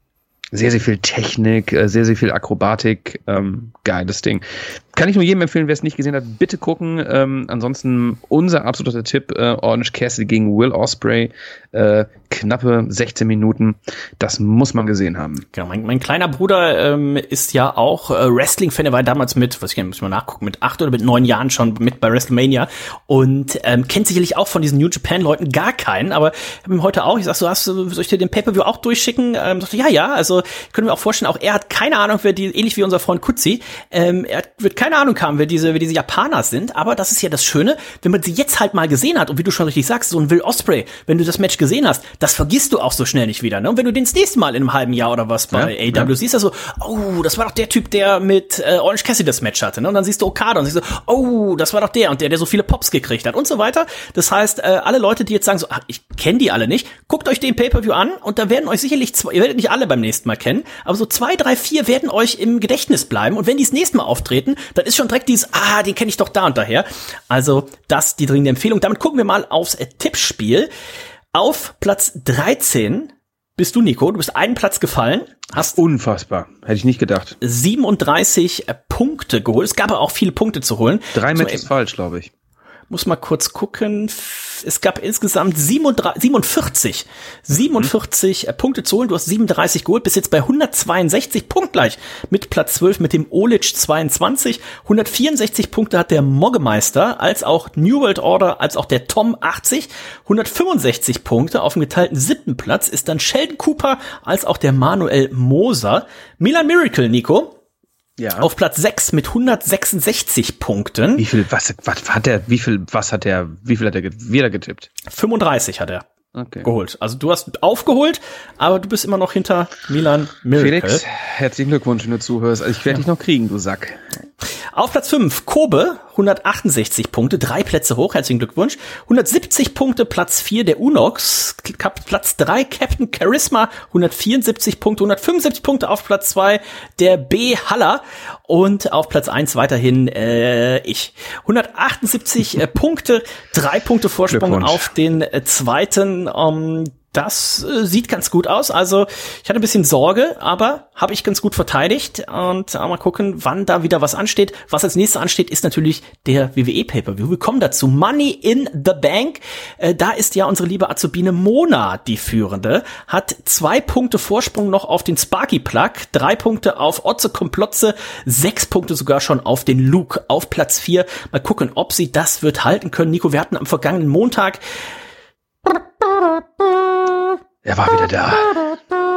sehr, sehr viel Technik, sehr, sehr viel Akrobatik. Ähm, geiles Ding. Kann ich nur jedem empfehlen, wer es nicht gesehen hat, bitte gucken. Ähm, ansonsten unser absoluter Tipp, äh, Orange Cassidy gegen Will Ospreay. Äh, knappe sechzehn Minuten. Das muss man gesehen haben. Genau, mein, mein kleiner Bruder ähm, ist ja auch äh, Wrestling-Fan. Er war damals mit, was ich muss mal nachgucken, mit acht oder mit neun Jahren schon mit bei WrestleMania und ähm, kennt sicherlich auch von diesen New Japan-Leuten gar keinen. Aber ich habe ihm heute auch, ich sag so, hast, soll ich dir den Pay-Per-View auch durchschicken? Ähm, sagte, ja, ja, also können wir auch vorstellen, auch er hat keine Ahnung, wer die, ähnlich wie unser Freund Kutzi, ähm, er wird keine Ahnung haben, wer diese, wer diese Japaner sind, aber das ist ja das Schöne, wenn man sie jetzt halt mal gesehen hat und wie du schon richtig sagst, so ein Will Ospreay, wenn du das Match gesehen hast, das vergisst du auch so schnell nicht wieder, ne? Und wenn du den das nächste Mal in einem halben Jahr oder was bei ja, A E W ja. siehst, also, oh, das war doch der Typ, der mit äh, Orange Cassidy das Match hatte, ne? Und dann siehst du Okada und siehst du, oh, das war doch der und der, der so viele Pops gekriegt hat und so weiter. Das heißt, äh, alle Leute, die jetzt sagen so, ach, ich kenne die alle nicht, guckt euch den Pay-Per-View an und da werden euch sicherlich zwei, ihr werdet nicht alle beim nächsten Mal kennen, aber so zwei, drei, vier werden euch im Gedächtnis bleiben und wenn die das nächste Mal auftreten, dann ist schon direkt dieses, ah, den kenne ich doch da und daher. Also das die dringende Empfehlung. Damit gucken wir mal aufs äh, Tippspiel. Auf Platz dreizehn bist du, Nico. Du bist einen Platz gefallen. Hast unfassbar. Hätte ich nicht gedacht. siebenunddreißig äh, Punkte geholt. Es gab aber auch viele Punkte zu holen. Drei Matches falsch, glaube ich. Muss mal kurz gucken. Es gab insgesamt siebenunddreißig, siebenundvierzig, siebenundvierzig mhm. Punkte zu holen. Du hast siebenunddreißig geholt, bist jetzt bei hundertzweiundsechzig, punktgleich mit Platz zwölf mit dem Olic zweiundzwanzig. hundertvierundsechzig Punkte hat der Moggemeister, als auch New World Order, als auch der Tom achtzig. hundertfünfundsechzig Punkte auf dem geteilten siebten Platz ist dann Sheldon Cooper, als auch der Manuel Moser. Milan Miracle, Nico. Ja. Auf Platz sechs mit hundertsechsundsechzig Punkten. Wie viel, was, was hat der, wie viel, was hat der, wie viel hat er wieder getippt? fünfunddreißig hat er okay. geholt. Also du hast aufgeholt, aber du bist immer noch hinter Milan Miracle. Felix, herzlichen Glückwunsch, wenn du zuhörst. Also ich werde ja. dich noch kriegen, du Sack. Auf Platz fünf, Kobe, hundertachtundsechzig Punkte, drei Plätze hoch, herzlichen Glückwunsch. hundertsiebzig Punkte, Platz vier, der Unox. Platz drei, Captain Charisma, hundertvierundsiebzig Punkte, hundertfünfundsiebzig Punkte auf Platz zwei, der B. Haller. Und auf Platz eins weiterhin äh, ich. hundertachtundsiebzig äh, Punkte, drei Punkte Vorsprung auf den äh, zweiten. Ähm, Das äh, sieht ganz gut aus. Also ich hatte ein bisschen Sorge, aber habe ich ganz gut verteidigt. Und äh, mal gucken, wann da wieder was ansteht. Was als nächstes ansteht, ist natürlich der W W E Pay-Per-View. Wir kommen dazu. Money in the Bank. Äh, da ist ja unsere liebe Azubine Mona die Führende. Hat zwei Punkte Vorsprung noch auf den Sparky Plug. Drei Punkte auf Otze Komplotze. Sechs Punkte sogar schon auf den Luke auf Platz vier. Mal gucken, ob sie das wird halten können. Nico, wir hatten am vergangenen Montag... Er war wieder da.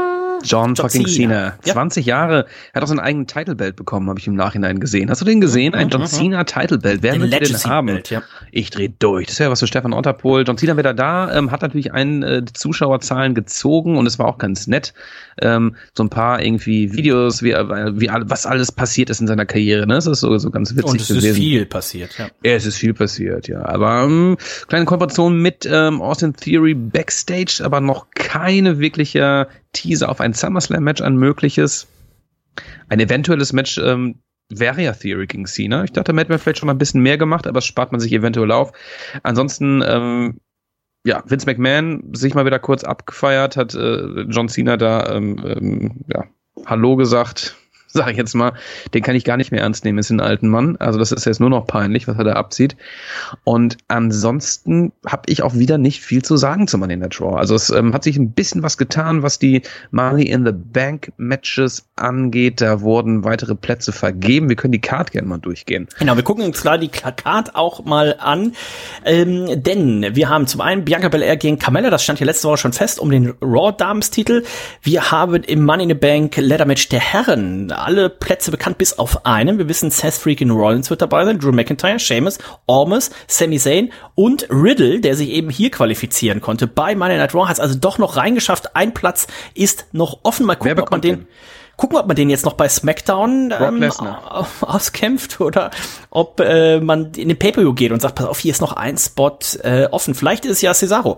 John, John fucking Cena. Cena. Ja. zwanzig Jahre. Er hat auch seinen eigenen Title-Belt bekommen, habe ich im Nachhinein gesehen. Hast du den gesehen? Ein John Cena Title-Belt. Wer möchte den haben? Belt, ja. Ich dreh durch. Das ist ja was für Stefan Otterpohl. John Cena wieder da, ähm, hat natürlich einen äh, die Zuschauerzahlen gezogen und es war auch ganz nett. Ähm, so ein paar irgendwie Videos, wie, wie was alles passiert ist in seiner Karriere. Ne? Das ist so, so ganz witzig und es gewesen. ist viel passiert, ja. Ja, es ist viel passiert, ja. Aber ähm, kleine Kooperation mit ähm, Austin Theory Backstage, aber noch keine wirkliche Teaser auf ein SummerSlam-Match, ein mögliches. Ein eventuelles Match ähm, wäre ja Theory gegen Cena. Ich dachte, man hätte vielleicht schon mal ein bisschen mehr gemacht, aber das spart man sich eventuell auf. Ansonsten, ähm, ja, Vince McMahon sich mal wieder kurz abgefeiert, hat äh, John Cena da ähm, ähm, ja, Hallo gesagt, sag ich jetzt mal. Den kann ich gar nicht mehr ernst nehmen, ist ein alten Mann. Also das ist jetzt nur noch peinlich, was er da abzieht. Und ansonsten habe ich auch wieder nicht viel zu sagen zu Money in the Draw. Also es ähm, hat sich ein bisschen was getan, was die Money in the Bank Matches angeht. Da wurden weitere Plätze vergeben. Wir können die Card gerne mal durchgehen. Genau, wir gucken uns klar die Card auch mal an. Ähm, denn wir haben zum einen Bianca Belair gegen Carmella, das stand hier letzte Woche schon fest, um den Raw-Dames-Titel. Wir haben im Money in the Bank Ladder Match der Herren alle Plätze bekannt, bis auf einen. Wir wissen, Seth Freaking Rollins wird dabei sein, Drew McIntyre, Sheamus, Ormus, Sami Zayn und Riddle, der sich eben hier qualifizieren konnte. Bei Money Night Raw hat es also doch noch reingeschafft. Ein Platz ist noch offen. Mal gucken, ob man den, gucken, ob man den jetzt noch bei SmackDown ähm, auskämpft oder ob äh, man in den Pay-Per-View geht und sagt, pass auf, hier ist noch ein Spot äh, offen. Vielleicht ist es ja Cesaro.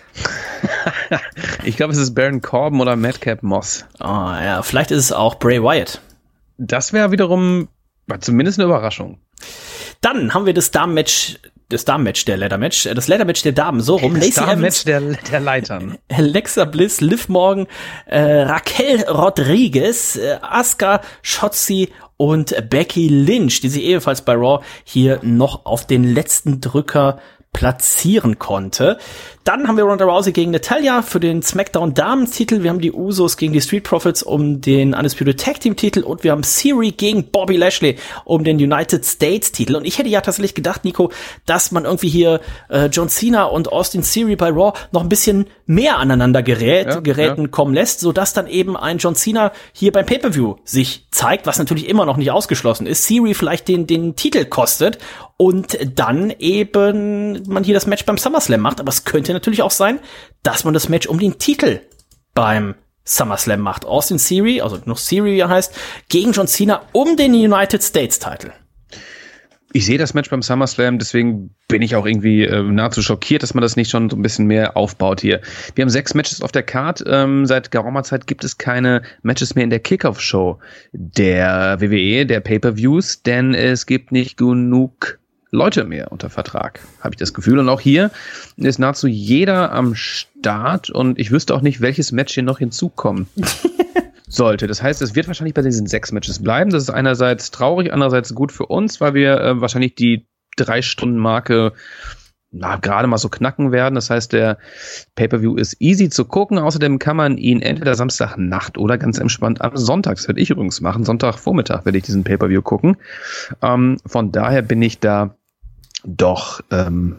Ich glaube, es ist Baron Corbin oder Madcap Moss. Oh, ja, vielleicht ist es auch Bray Wyatt. Das wäre wiederum zumindest eine Überraschung. Dann haben wir das Damen-Match, das Damen-Match der Ladder-Match, das Ladder-Match der Damen, so rum. Das Damen-Match der, der Leitern. Alexa Bliss, Liv Morgan, äh, Raquel Rodriguez, äh, Asuka, Shotzi und Becky Lynch, die sich ebenfalls bei Raw hier noch auf den letzten Drücker platzieren konnte. Dann haben wir Ronda Rousey gegen Natalya für den SmackDown Damen-Titel. Wir haben die Usos gegen die Street Profits um den Undisputed Tag Team-Titel und wir haben Theory gegen Bobby Lashley um den United States-Titel. Und ich hätte ja tatsächlich gedacht, Nico, dass man irgendwie hier äh, John Cena und Austin Theory bei Raw noch ein bisschen mehr aneinander gerät, ja, geräten ja. kommen lässt, sodass dann eben ein John Cena hier beim Pay-Per-View sich zeigt, was natürlich immer noch nicht ausgeschlossen ist. Theory vielleicht den, den Titel kostet und dann eben man hier das Match beim SummerSlam macht. Aber es könnte natürlich auch sein, dass man das Match um den Titel beim SummerSlam macht. Austin Theory, also noch Theory heißt, gegen John Cena um den United States Titel. Ich sehe das Match beim SummerSlam, deswegen bin ich auch irgendwie äh, nahezu schockiert, dass man das nicht schon so ein bisschen mehr aufbaut hier. Wir haben sechs Matches auf der Card. Ähm, seit geraumer Zeit gibt es keine Matches mehr in der Kickoff-Show der W W E, der Pay-Per-Views, denn es gibt nicht genug Leute mehr unter Vertrag, habe ich das Gefühl. Und auch hier ist nahezu jeder am Start und ich wüsste auch nicht, welches Match hier noch hinzukommen sollte. Das heißt, es wird wahrscheinlich bei diesen sechs Matches bleiben. Das ist einerseits traurig, andererseits gut für uns, weil wir äh, wahrscheinlich die Drei-Stunden-Marke na, gerade mal so knacken werden. Das heißt, der Pay-Per-View ist easy zu gucken. Außerdem kann man ihn entweder Samstagnacht oder ganz entspannt am Sonntag, das werde ich übrigens machen, Sonntagvormittag werde ich diesen Pay-Per-View gucken. Ähm, von daher bin ich da doch, ähm,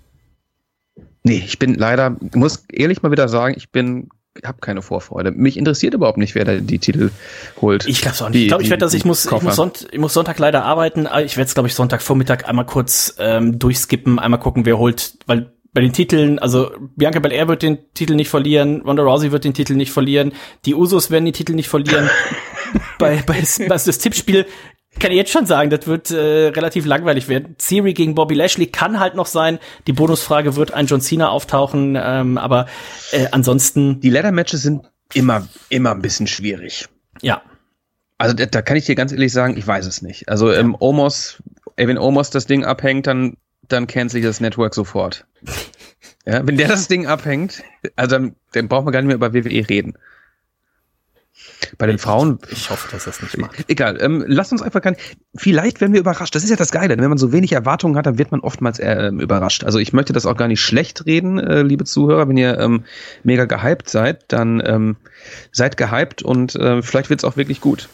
nee, ich bin leider, muss ehrlich mal wieder sagen, ich bin habe keine Vorfreude. Mich interessiert überhaupt nicht, wer da die Titel holt. Ich glaube es auch nicht. Ich glaube, ich werde das, ich muss, ich muss, Sonntag, ich muss Sonntag leider arbeiten. Ich werde es, glaube ich, Sonntagvormittag einmal kurz ähm, durchskippen, einmal gucken, wer holt, weil bei den Titeln, also Bianca Belair wird den Titel nicht verlieren, Ronda Rousey wird den Titel nicht verlieren, die Usos werden den Titel nicht verlieren. bei, bei, bei das Tippspiel kann ich jetzt schon sagen, das wird äh, relativ langweilig werden. Theory gegen Bobby Lashley kann halt noch sein. Die Bonusfrage wird ein John Cena auftauchen, ähm, aber äh, ansonsten... Die Ladder-Matches sind immer, immer ein bisschen schwierig. Ja. Also da, da kann ich dir ganz ehrlich sagen, ich weiß es nicht. Also ähm, Omos, ey, wenn Omos das Ding abhängt, dann, dann kennt sich das Network sofort. Ja, wenn der das Ding abhängt, also dann, dann braucht man gar nicht mehr über W W E reden. Bei den Frauen. Ich hoffe, dass das nicht macht. Egal, ähm, lasst uns einfach kein. Vielleicht werden wir überrascht. Das ist ja das Geile. Wenn man so wenig Erwartungen hat, dann wird man oftmals äh, überrascht. Also ich möchte das auch gar nicht schlecht reden, äh, liebe Zuhörer. Wenn ihr ähm, mega gehypt seid, dann ähm, seid gehypt und äh, vielleicht wird's auch wirklich gut.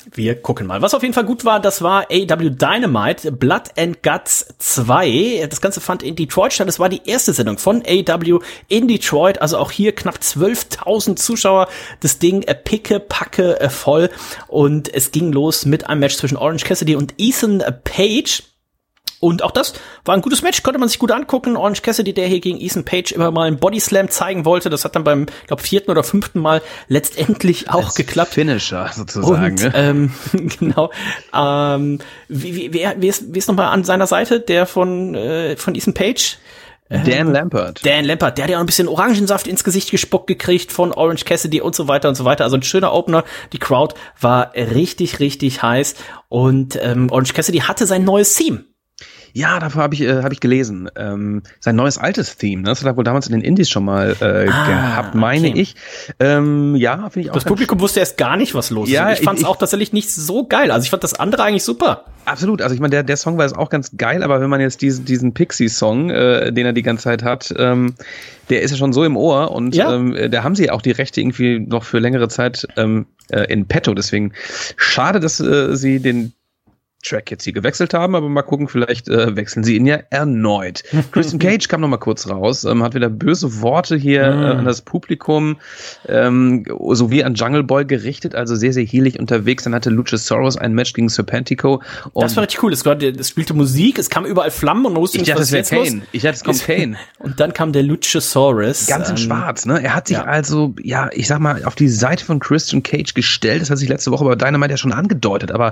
wir gucken mal. Was auf jeden Fall gut war, das war A E W Dynamite, Blood and Guts zwei. Das Ganze fand in Detroit statt. Das war die erste Sendung von A E W in Detroit. Also auch hier knapp zwölftausend Zuschauer. Das Ding äh, picke, packe, äh, voll. Und es ging los mit einem Match zwischen Orange Cassidy und Ethan Page. Und auch das war ein gutes Match, konnte man sich gut angucken. Orange Cassidy, der hier gegen Ethan Page immer mal einen Bodyslam zeigen wollte, das hat dann beim, glaube vierten oder fünften Mal letztendlich auch Als geklappt. Finisher sozusagen. Und, ne? ähm, genau. Ähm, wie, wie, wer, wer ist, wer ist nochmal an seiner Seite, der von, äh, von Ethan Page? Dan Lampert. Dan Lampert, der hat ja auch ein bisschen Orangensaft ins Gesicht gespuckt gekriegt von Orange Cassidy und so weiter und so weiter. Also ein schöner Opener. Die Crowd war richtig, richtig heiß. Und ähm, Orange Cassidy hatte sein neues Theme. Ja, dafür habe ich äh, habe ich gelesen. Ähm, sein neues altes Theme, ne? Das hat er wohl damals in den Indies schon mal äh, ah, gehabt, meine okay. ich. Ähm, ja, finde ich auch. Das Publikum wusste erst gar nicht, was los ja, ist. Ich fand es ich, auch tatsächlich nicht so geil. Also ich fand das andere eigentlich super. Absolut. Also ich meine, der der Song war jetzt auch ganz geil, aber wenn man jetzt diesen diesen Pixie-Song, äh, den er die ganze Zeit hat, ähm, der ist ja schon so im Ohr und ja. ähm, da haben sie auch die Rechte irgendwie noch für längere Zeit ähm, äh, in petto. Deswegen schade, dass äh, sie den Track jetzt hier gewechselt haben, aber mal gucken, vielleicht äh, wechseln sie ihn ja erneut. Christian Cage kam noch mal kurz raus, ähm, hat wieder böse Worte hier mm. äh, an das Publikum ähm, sowie an Jungle Boy gerichtet, also sehr, sehr heelig unterwegs. Dann hatte Luchasaurus ein Match gegen Serpentico. Und das war richtig cool, es, war, das spielte Musik, es kam überall Flammen und man wusste ich nicht, dachte, was es jetzt wäre los. Kane. Ich dachte, es kommt Kane. Und dann kam der Luchasaurus. Ganz in ähm, schwarz, ne? Er hat sich ja. also, ja, ich sag mal, auf die Seite von Christian Cage gestellt. Das hat sich letzte Woche bei Dynamite ja schon angedeutet, aber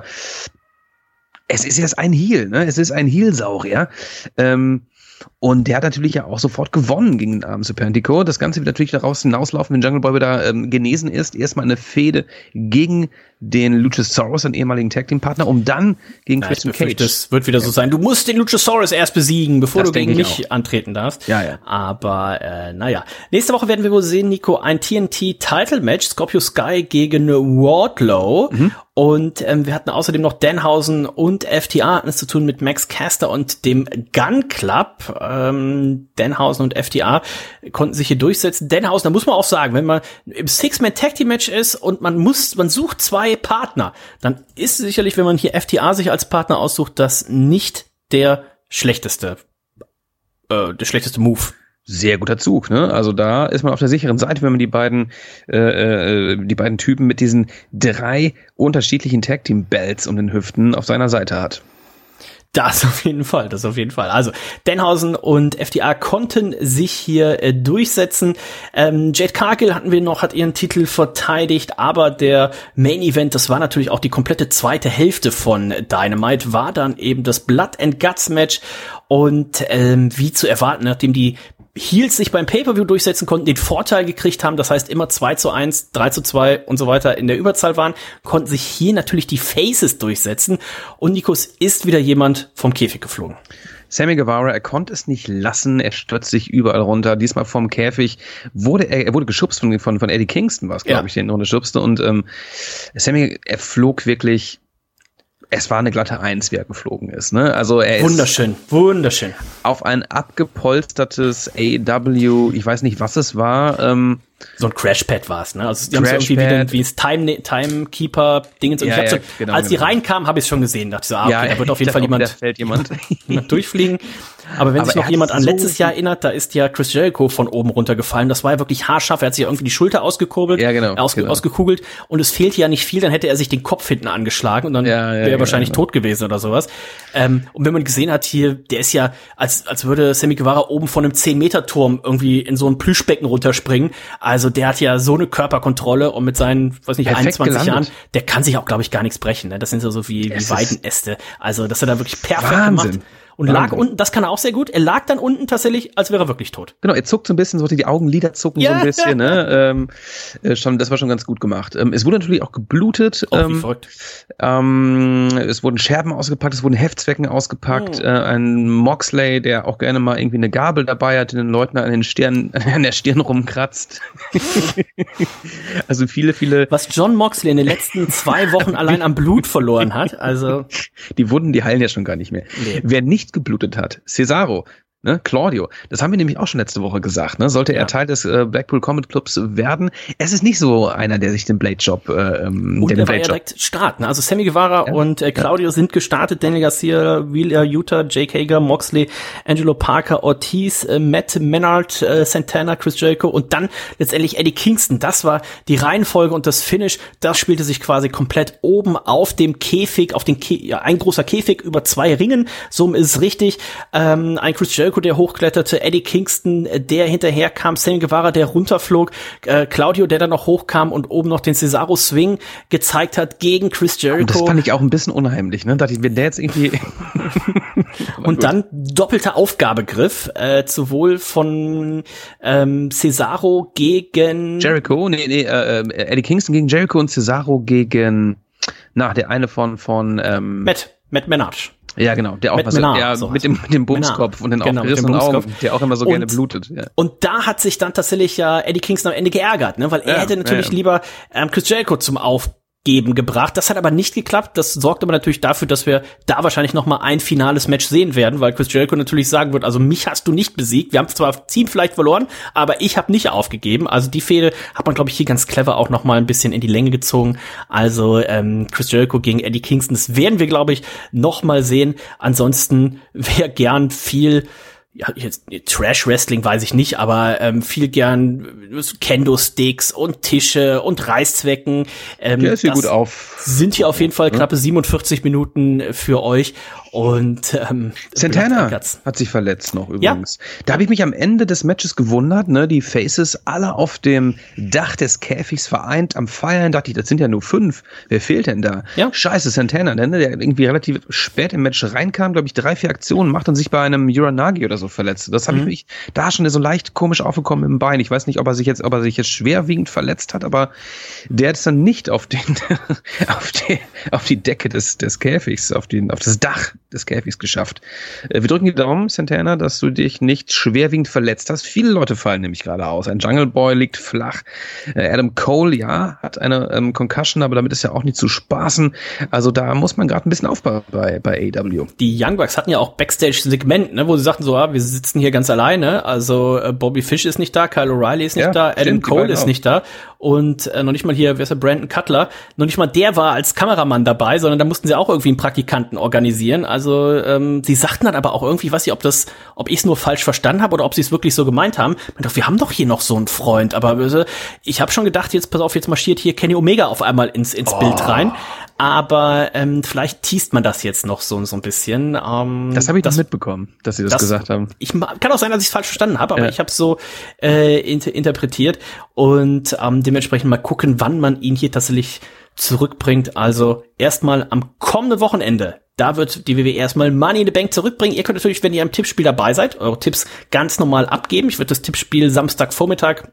es ist jetzt ein Heel, ne? Es ist ein Heel-Saurier. Ähm, und der hat natürlich ja auch sofort gewonnen gegen den armen Serpentico. Das Ganze wird natürlich daraus hinauslaufen, wenn Jungle Boy wieder ähm, genesen ist. Erstmal eine Fehde gegen den Luchasaurus, seinen ehemaligen Tag-Team-Partner, um dann gegen ja, Christian Cage. Das wird wieder so sein. Du musst den Luchasaurus erst besiegen, bevor das du gegen mich auch. antreten darfst. Ja, ja. Aber, äh, naja. Nächste Woche werden wir wohl sehen, Nico, ein T N T-Title-Match. Scorpio Sky gegen Wardlow. Mhm. Und ähm, wir hatten außerdem noch Danhausen und F T A, das zu tun mit Max Caster und dem Gun Club. Ähm, Danhausen und F T A konnten sich hier durchsetzen. Danhausen, da muss man auch sagen, wenn man im Six-Man-Tag-Team-Match ist und man muss, man sucht zwei Partner, dann ist sicherlich, wenn man hier F T A sich als Partner aussucht, das nicht der schlechteste, äh, der schlechteste Move. Sehr guter Zug, ne? Also da ist man auf der sicheren Seite, wenn man die beiden äh, äh, die beiden Typen mit diesen drei unterschiedlichen Tag-Team-Belts um den Hüften auf seiner Seite hat. Das auf jeden Fall, das auf jeden Fall. Also Danhausen und F T A konnten sich hier äh, durchsetzen. Ähm, Jade Cargill hatten wir noch, hat ihren Titel verteidigt, aber der Main Event, das war natürlich auch die komplette zweite Hälfte von Dynamite, war dann eben das Blood and Guts Match und ähm, wie zu erwarten, nachdem die Heels sich beim Pay-Per-View durchsetzen konnten, den Vorteil gekriegt haben, das heißt immer zwei zu eins, drei zu zwei und so weiter in der Überzahl waren, konnten sich hier natürlich die Faces durchsetzen und Nikos ist wieder jemand vom Käfig geflogen. Sammy Guevara, er konnte es nicht lassen, er stürzt sich überall runter, diesmal vom Käfig, wurde er, er wurde geschubst von, von, von Eddie Kingston, war es, glaube ja. ich, den Runde schubste und ähm, Sammy, er flog wirklich, es war eine glatte Eins, wie er geflogen ist. Ne? Also er ist wunderschön, wunderschön. Auf ein abgepolstertes A E W, ich weiß nicht, was es war. Ähm, so ein Crashpad war es, ne? Also die haben es irgendwie wieder wie das Time Timekeeper-Dingens. Und ja, ich hab ja, so, genau, als die genau. reinkamen, habe ich es schon gesehen. Dachte so, ah, okay, ja, da wird auf jeden Fall jemand, da fällt jemand. durchfliegen. Aber wenn Aber sich noch jemand an so letztes Jahr erinnert, da ist ja Chris Jericho von oben runtergefallen. Das war ja wirklich haarscharf. Er hat sich ja irgendwie die Schulter ausgekurbelt, ja, genau, ausge, genau. ausgekugelt. Und es fehlte ja nicht viel, dann hätte er sich den Kopf hinten angeschlagen und dann ja, ja, wäre er ja, wahrscheinlich genau. tot gewesen oder sowas. Ähm, und wenn man gesehen hat hier, der ist ja, als als würde Sammy Guevara oben von einem zehn Meter Turm irgendwie in so ein Plüschbecken runterspringen. Also der hat ja so eine Körperkontrolle und mit seinen, weiß nicht, Perfekt einundzwanzig gelandet. Jahren, der kann sich auch, glaube ich, gar nichts brechen. Ne? Das sind so, so wie, wie Weidenäste. Also das hat er wirklich perfekt Wahnsinn. gemacht. Und lag unten, das kann er auch sehr gut, er lag dann unten tatsächlich, als wäre er wirklich tot. Genau, er zuckt so ein bisschen, so die Augenlider zucken Ja. so ein bisschen, ne? Ähm, äh, schon, das war schon ganz gut gemacht. Ähm, es wurde natürlich auch geblutet. Oh, wie ähm, verrückt. ähm, es wurden Scherben ausgepackt, es wurden Heftzwecken ausgepackt. Oh. Äh, ein Moxley, der auch gerne mal irgendwie eine Gabel dabei hat, den Leuten an den Stirn, an der Stirn rumkratzt. Also viele, viele. Was John Moxley in den letzten zwei Wochen allein am Blut verloren hat, also. Die Wunden, die heilen ja schon gar nicht mehr. Nee. Wer nicht geblutet hat, Cesaro. ne, Claudio, das haben wir nämlich auch schon letzte Woche gesagt, ne, sollte ja. er Teil des äh, Blackpool Combat Clubs werden. Es ist nicht so einer, der sich den Blade-Job, äh, ähm, und der der den war ja direkt starten. Also Sammy Guevara ja. und äh, Claudio ja. sind gestartet. Daniel Garcia, Wheeler Yuta, Jake Hager, Moxley, Angelo Parker, Ortiz, äh, Matt Menard, äh, Santana, Chris Jericho und dann letztendlich Eddie Kingston. Das war die Reihenfolge und das Finish. Das spielte sich quasi komplett oben auf dem Käfig, auf den Kä- ja, ein großer Käfig über zwei Ringen. So ist es richtig. Ähm, ein Chris Jericho, der hochkletterte, Eddie Kingston, der hinterher kam, Sammy Guevara, der runterflog, äh, Claudio, der dann noch hochkam und oben noch den Cesaro Swing gezeigt hat gegen Chris Jericho. Und das fand ich auch ein bisschen unheimlich, ne? Da dachte ich, wenn der jetzt irgendwie und gut. Dann doppelter Aufgabegriff, äh, sowohl von ähm, Cesaro gegen Jericho, nee, nee, äh, Eddie Kingston gegen Jericho und Cesaro gegen, na, der eine von von ähm, Matt, Matt Menard. Ja, genau, der auch Matt was, Menard, ja, so mit dem mit dem Bumskopf und den genau, aufgerissenen Augen, der auch immer so und, gerne blutet. Ja. Und da hat sich dann tatsächlich ja Eddie Kingston am Ende geärgert, ne, weil er ja, hätte natürlich ja, ja. lieber ähm, Chris Jericho zum Aufgeben gebracht. Das hat aber nicht geklappt. Das sorgt aber natürlich dafür, dass wir da wahrscheinlich noch mal ein finales Match sehen werden, weil Chris Jericho natürlich sagen wird, also mich hast du nicht besiegt. Wir haben zwar Team vielleicht verloren, aber ich habe nicht aufgegeben. Also die Fehde hat man, glaube ich, hier ganz clever auch noch mal ein bisschen in die Länge gezogen. Also ähm, Chris Jericho gegen Eddie Kingston, das werden wir, glaube ich, noch mal sehen. Ansonsten wäre gern viel ja, jetzt Trash-Wrestling weiß ich nicht, aber ähm, viel gern Kendo-Sticks und Tische und Reißzwecken. Ähm, ja, ist hier gut auf. Sind hier auf jeden Fall knappe siebenundvierzig Minuten für euch. Und ähm, Santana hat sich verletzt noch übrigens. Ja. Da habe ich mich am Ende des Matches gewundert, ne, die Faces alle auf dem Dach des Käfigs vereint am Feiern, dachte ich, das sind ja nur fünf. Wer fehlt denn da? Ja. Scheiße, Santana, ne, der irgendwie relativ spät im Match reinkam, glaube ich, drei, vier Aktionen macht und sich bei einem Uranagi oder so verletzt. Das habe mhm. ich mich da schon so leicht komisch aufgekommen im Bein. Ich weiß nicht, ob er sich jetzt, ob er sich jetzt schwerwiegend verletzt hat, aber der hat es dann nicht auf den, auf die, auf die Decke des, des Käfigs, auf den, auf das Dach des Käfigs geschafft. Wir drücken die Daumen, Santana, dass du dich nicht schwerwiegend verletzt hast. Viele Leute fallen nämlich gerade aus. Ein Jungle Boy liegt flach. Adam Cole, ja, hat eine ähm, Concussion, aber damit ist ja auch nicht zu spaßen. Also da muss man gerade ein bisschen aufpassen bei, bei A E W. Die Young Bucks hatten ja auch Backstage-Segment, ne, wo sie sagten so, ah, wir sitzen hier ganz alleine. Also äh, Bobby Fish ist nicht da, Kyle O'Reilly ist nicht ja, da, Adam stimmt, Cole ist auch nicht da. Und äh, noch nicht mal hier, wer ist der, Brandon Cutler, noch nicht mal der war als Kameramann dabei, sondern da mussten sie auch irgendwie einen Praktikanten organisieren. Also ähm, sie sagten dann aber auch irgendwie, ich weiß nicht, ob das, ob ich es nur falsch verstanden habe oder ob sie es wirklich so gemeint haben. Man dachte, wir haben doch hier noch so einen Freund. Aber äh, ich habe schon gedacht, jetzt pass auf, jetzt marschiert hier Kenny Omega auf einmal ins ins oh. Bild rein. Aber ähm, vielleicht teast man das jetzt noch so so ein bisschen. Ähm, das habe ich das, nicht mitbekommen, dass sie das, das gesagt haben. Ich kann auch sein, dass ich es falsch verstanden habe, aber ja. ich habe es so äh, inter- interpretiert und ähm, dementsprechend mal gucken, wann man ihn hier tatsächlich zurückbringt. Also erstmal am kommenden Wochenende. Da wird die W W E erstmal Money in the Bank zurückbringen. Ihr könnt natürlich, wenn ihr am Tippspiel dabei seid, eure Tipps ganz normal abgeben. Ich würde das Tippspiel Samstagvormittag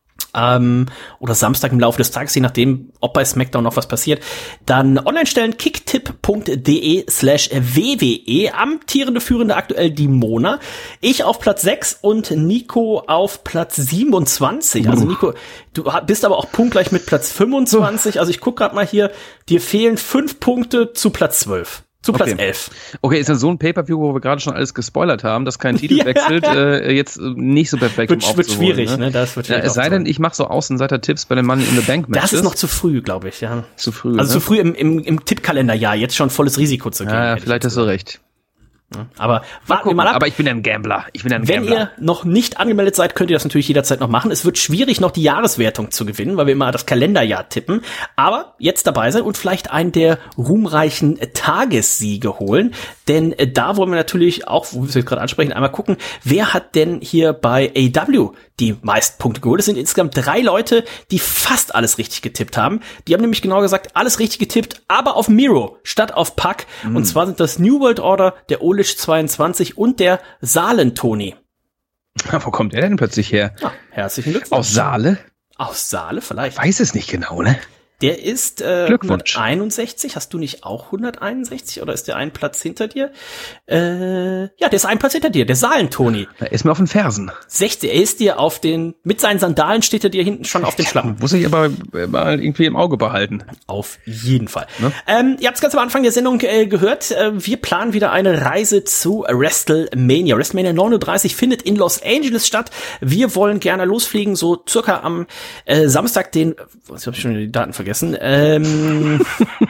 ähm, oder Samstag im Laufe des Tages, je nachdem, ob bei SmackDown noch was passiert, dann online stellen, kicktipp.de slash WWE. Amtierende Führende aktuell die Mona. Ich auf Platz sechs und Nico auf Platz siebenundzwanzig. Also Nico, du bist aber auch punktgleich mit Platz fünfundzwanzig. Also ich guck gerade mal hier, dir fehlen fünf Punkte zu Platz zwölf. Zu Platz okay. elf. Okay, ist ja so ein Pay-Per-View, wo wir gerade schon alles gespoilert haben, dass kein Titel ja. wechselt, äh, jetzt nicht so perfekt wird, um wird schwierig, ne? ne? Das wird schwierig. Ja, es sei denn, ich mache so Außenseiter-Tipps bei den Money in the Bank Matches. Das ist noch zu früh, glaube ich, ja. Zu früh, Also ne? zu früh im, im, im Tippkalenderjahr, jetzt schon volles Risiko zu gehen. Ja, ja vielleicht hast du recht. Aber warten wir mal ab. Aber ich bin ein Gambler. Ich bin ein Wenn Gambler. ihr noch nicht angemeldet seid, könnt ihr das natürlich jederzeit noch machen. Es wird schwierig, noch die Jahreswertung zu gewinnen, weil wir immer das Kalenderjahr tippen. Aber jetzt dabei sein und vielleicht einen der ruhmreichen Tagessiege holen. Denn äh, da wollen wir natürlich auch, wo wir es jetzt gerade ansprechen, einmal gucken, wer hat denn hier bei A E W die meisten Punkte geholt. Es sind insgesamt drei Leute, die fast alles richtig getippt haben. Die haben nämlich genau gesagt, alles richtig getippt, aber auf Miro statt auf Pac. Mm. Und zwar sind das New World Order, der Olish zweiundzwanzig und der Saalen-Toni. Wo kommt er denn plötzlich her? Ja, herzlichen Glückwunsch. Aus Saale? Aus Saale vielleicht. Weiß es nicht genau, ne? Der ist äh, Glückwunsch. hunderteinundsechzig. Hast du nicht auch hunderteinundsechzig oder ist der einen Platz hinter dir? Äh, ja, der ist einen Platz hinter dir. Der Saalen-Toni. Er ist mir auf den Fersen. sechzig. Er ist dir auf den, mit seinen Sandalen steht er dir hinten schon auf den Schlappen. Muss ich aber mal irgendwie im Auge behalten. Auf jeden Fall. Ne? Ähm, ihr habt es ganz am Anfang der Sendung äh, gehört. Äh, wir planen wieder eine Reise zu WrestleMania. WrestleMania neununddreißig findet in Los Angeles statt. Wir wollen gerne losfliegen, so circa am äh, Samstag, den, was habe ich schon die Daten vergessen? Ähm,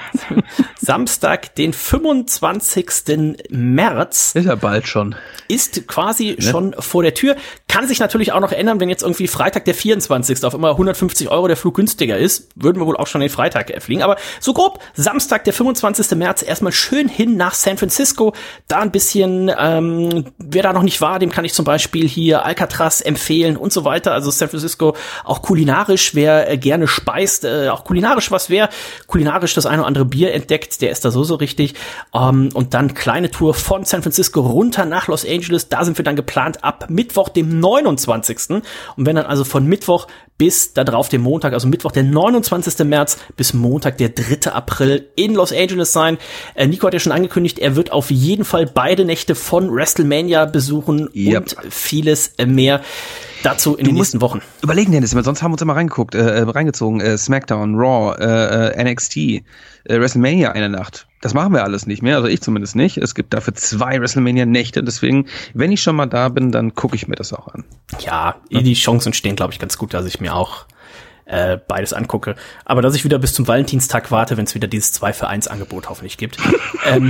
Samstag, den fünfundzwanzigsten März. Ist ja bald schon. Ist quasi ne? schon vor der Tür. Kann sich natürlich auch noch ändern, wenn jetzt irgendwie Freitag der vierundzwanzigste auf immer hundertfünfzig Euro der Flug günstiger ist. Würden wir wohl auch schon den Freitag fliegen. Aber so grob, Samstag, der fünfundzwanzigste März, erstmal schön hin nach San Francisco. Da ein bisschen, ähm, wer da noch nicht war, dem kann ich zum Beispiel hier Alcatraz empfehlen und so weiter. Also San Francisco auch kulinarisch, wer äh, gerne speist, äh, auch kulinarisch was, wer kulinarisch das eine oder andere Bier entdeckt, der ist da so so richtig. Um, und dann kleine Tour von San Francisco runter nach Los Angeles. Da sind wir dann geplant ab Mittwoch, dem neunundzwanzigsten Und wenn dann also von Mittwoch bis da drauf dem Montag, also Mittwoch, der neunundzwanzigsten März bis Montag, der dritte April in Los Angeles sein. Äh, Nico hat ja schon angekündigt, er wird auf jeden Fall beide Nächte von WrestleMania besuchen yep. und vieles mehr. Dazu in du den nächsten Wochen. Überlegen, Dennis, weil sonst haben wir uns immer reingeguckt, äh, reingezogen, äh, SmackDown, Raw, äh, N X T, äh, WrestleMania eine Nacht. Das machen wir alles nicht mehr, also ich zumindest nicht. Es gibt dafür zwei WrestleMania-Nächte, deswegen, wenn ich schon mal da bin, dann gucke ich mir das auch an. Ja, ja. Die Chancen stehen, glaube ich, ganz gut, dass ich mir auch äh, beides angucke. Aber dass ich wieder bis zum Valentinstag warte, wenn es wieder dieses zwei für eins Angebot hoffentlich gibt. ähm,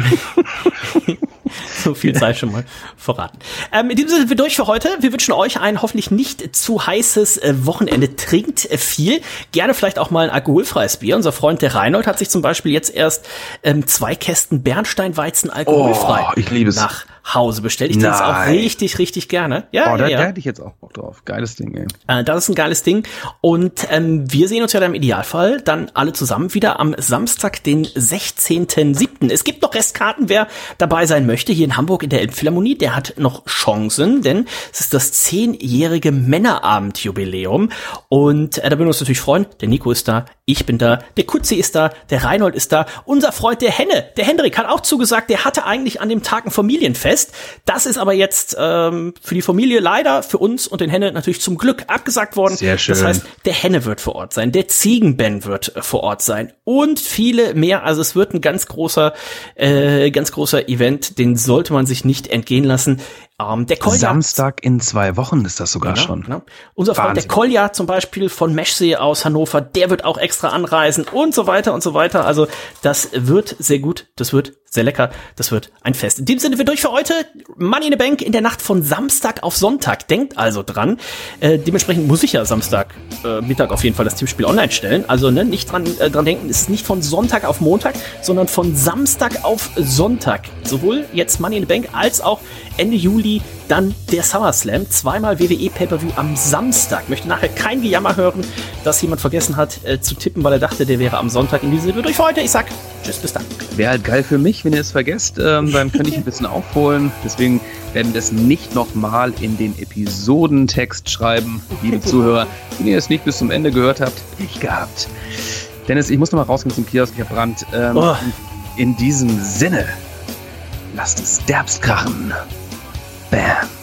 so viel Zeit schon mal verraten. Ähm, in diesem Sinne sind wir durch für heute. Wir wünschen euch ein hoffentlich nicht zu heißes äh, Wochenende. Trinkt äh, viel. Gerne vielleicht auch mal ein alkoholfreies Bier. Unser Freund der Reinhold hat sich zum Beispiel jetzt erst ähm, zwei Kästen Bernsteinweizen alkoholfrei oh, ich liebe es. nach Hause bestellt. Ich trinke es auch richtig, richtig gerne. Ja, oh, ja, da, ja. da hätte ich jetzt auch Bock drauf. Geiles Ding, ey. Äh, das ist ein geiles Ding. Und ähm, wir sehen uns ja dann im Idealfall dann alle zusammen wieder am Samstag, den sechzehnten siebten Es gibt noch Restkarten, wer dabei sein möchte, hier in Hamburg in der Elbphilharmonie, der hat noch Chancen, denn es ist das zehnjährige Männerabend-Jubiläum. Und äh, da würden wir uns natürlich freuen. Der Nico ist da, ich bin da, der Kutzi ist da, der Reinhold ist da, unser Freund der Henne, der Hendrik, hat auch zugesagt, der hatte eigentlich an dem Tag ein Familienfest. Das ist aber jetzt ähm, für die Familie leider, für uns und den Henne natürlich zum Glück abgesagt worden. Sehr schön. Das heißt, der Henne wird vor Ort sein, der Ziegenben wird äh, vor Ort sein und viele mehr. Also es wird ein ganz großer, äh, ganz großer Event, den sollte man sich nicht entgehen lassen. Ähm, der Kolja, Samstag in zwei Wochen ist das sogar genau, schon. Genau. Unser Freund Wahnsinn. der Kolja zum Beispiel von Meschsee aus Hannover, der wird auch extra anreisen und so weiter und so weiter. Also das wird sehr gut, das wird sehr lecker, das wird ein Fest. In dem Sinne, wir durch für heute. Money in the Bank in der Nacht von Samstag auf Sonntag. Denkt also dran. Äh, dementsprechend muss ich ja Samstag äh, Mittag auf jeden Fall das Tippspiel online stellen. Also ne, nicht dran, äh, dran denken, es ist nicht von Sonntag auf Montag, sondern von Samstag auf Sonntag. Sowohl jetzt Money in the Bank als auch Ende Juli dann der SummerSlam. Zweimal W W E Pay-Per-View am Samstag. Möchte nachher kein Gejammer hören, dass jemand vergessen hat äh, zu tippen, weil er dachte, der wäre am Sonntag. In diesem Sinne durch für heute. Ich sag tschüss, bis dann. Wäre halt geil für mich, wenn ihr es vergesst. Ähm, dann könnte ich ein bisschen aufholen. Deswegen werden wir das nicht nochmal in den Episodentext schreiben. Liebe Zuhörer, wenn ihr es nicht bis zum Ende gehört habt, Pech gehabt. Dennis, ich muss nochmal rausgehen zum Kiosk. Ich hab Brand. Ähm, oh. In diesem Sinne, lasst es derbst krachen. Bam.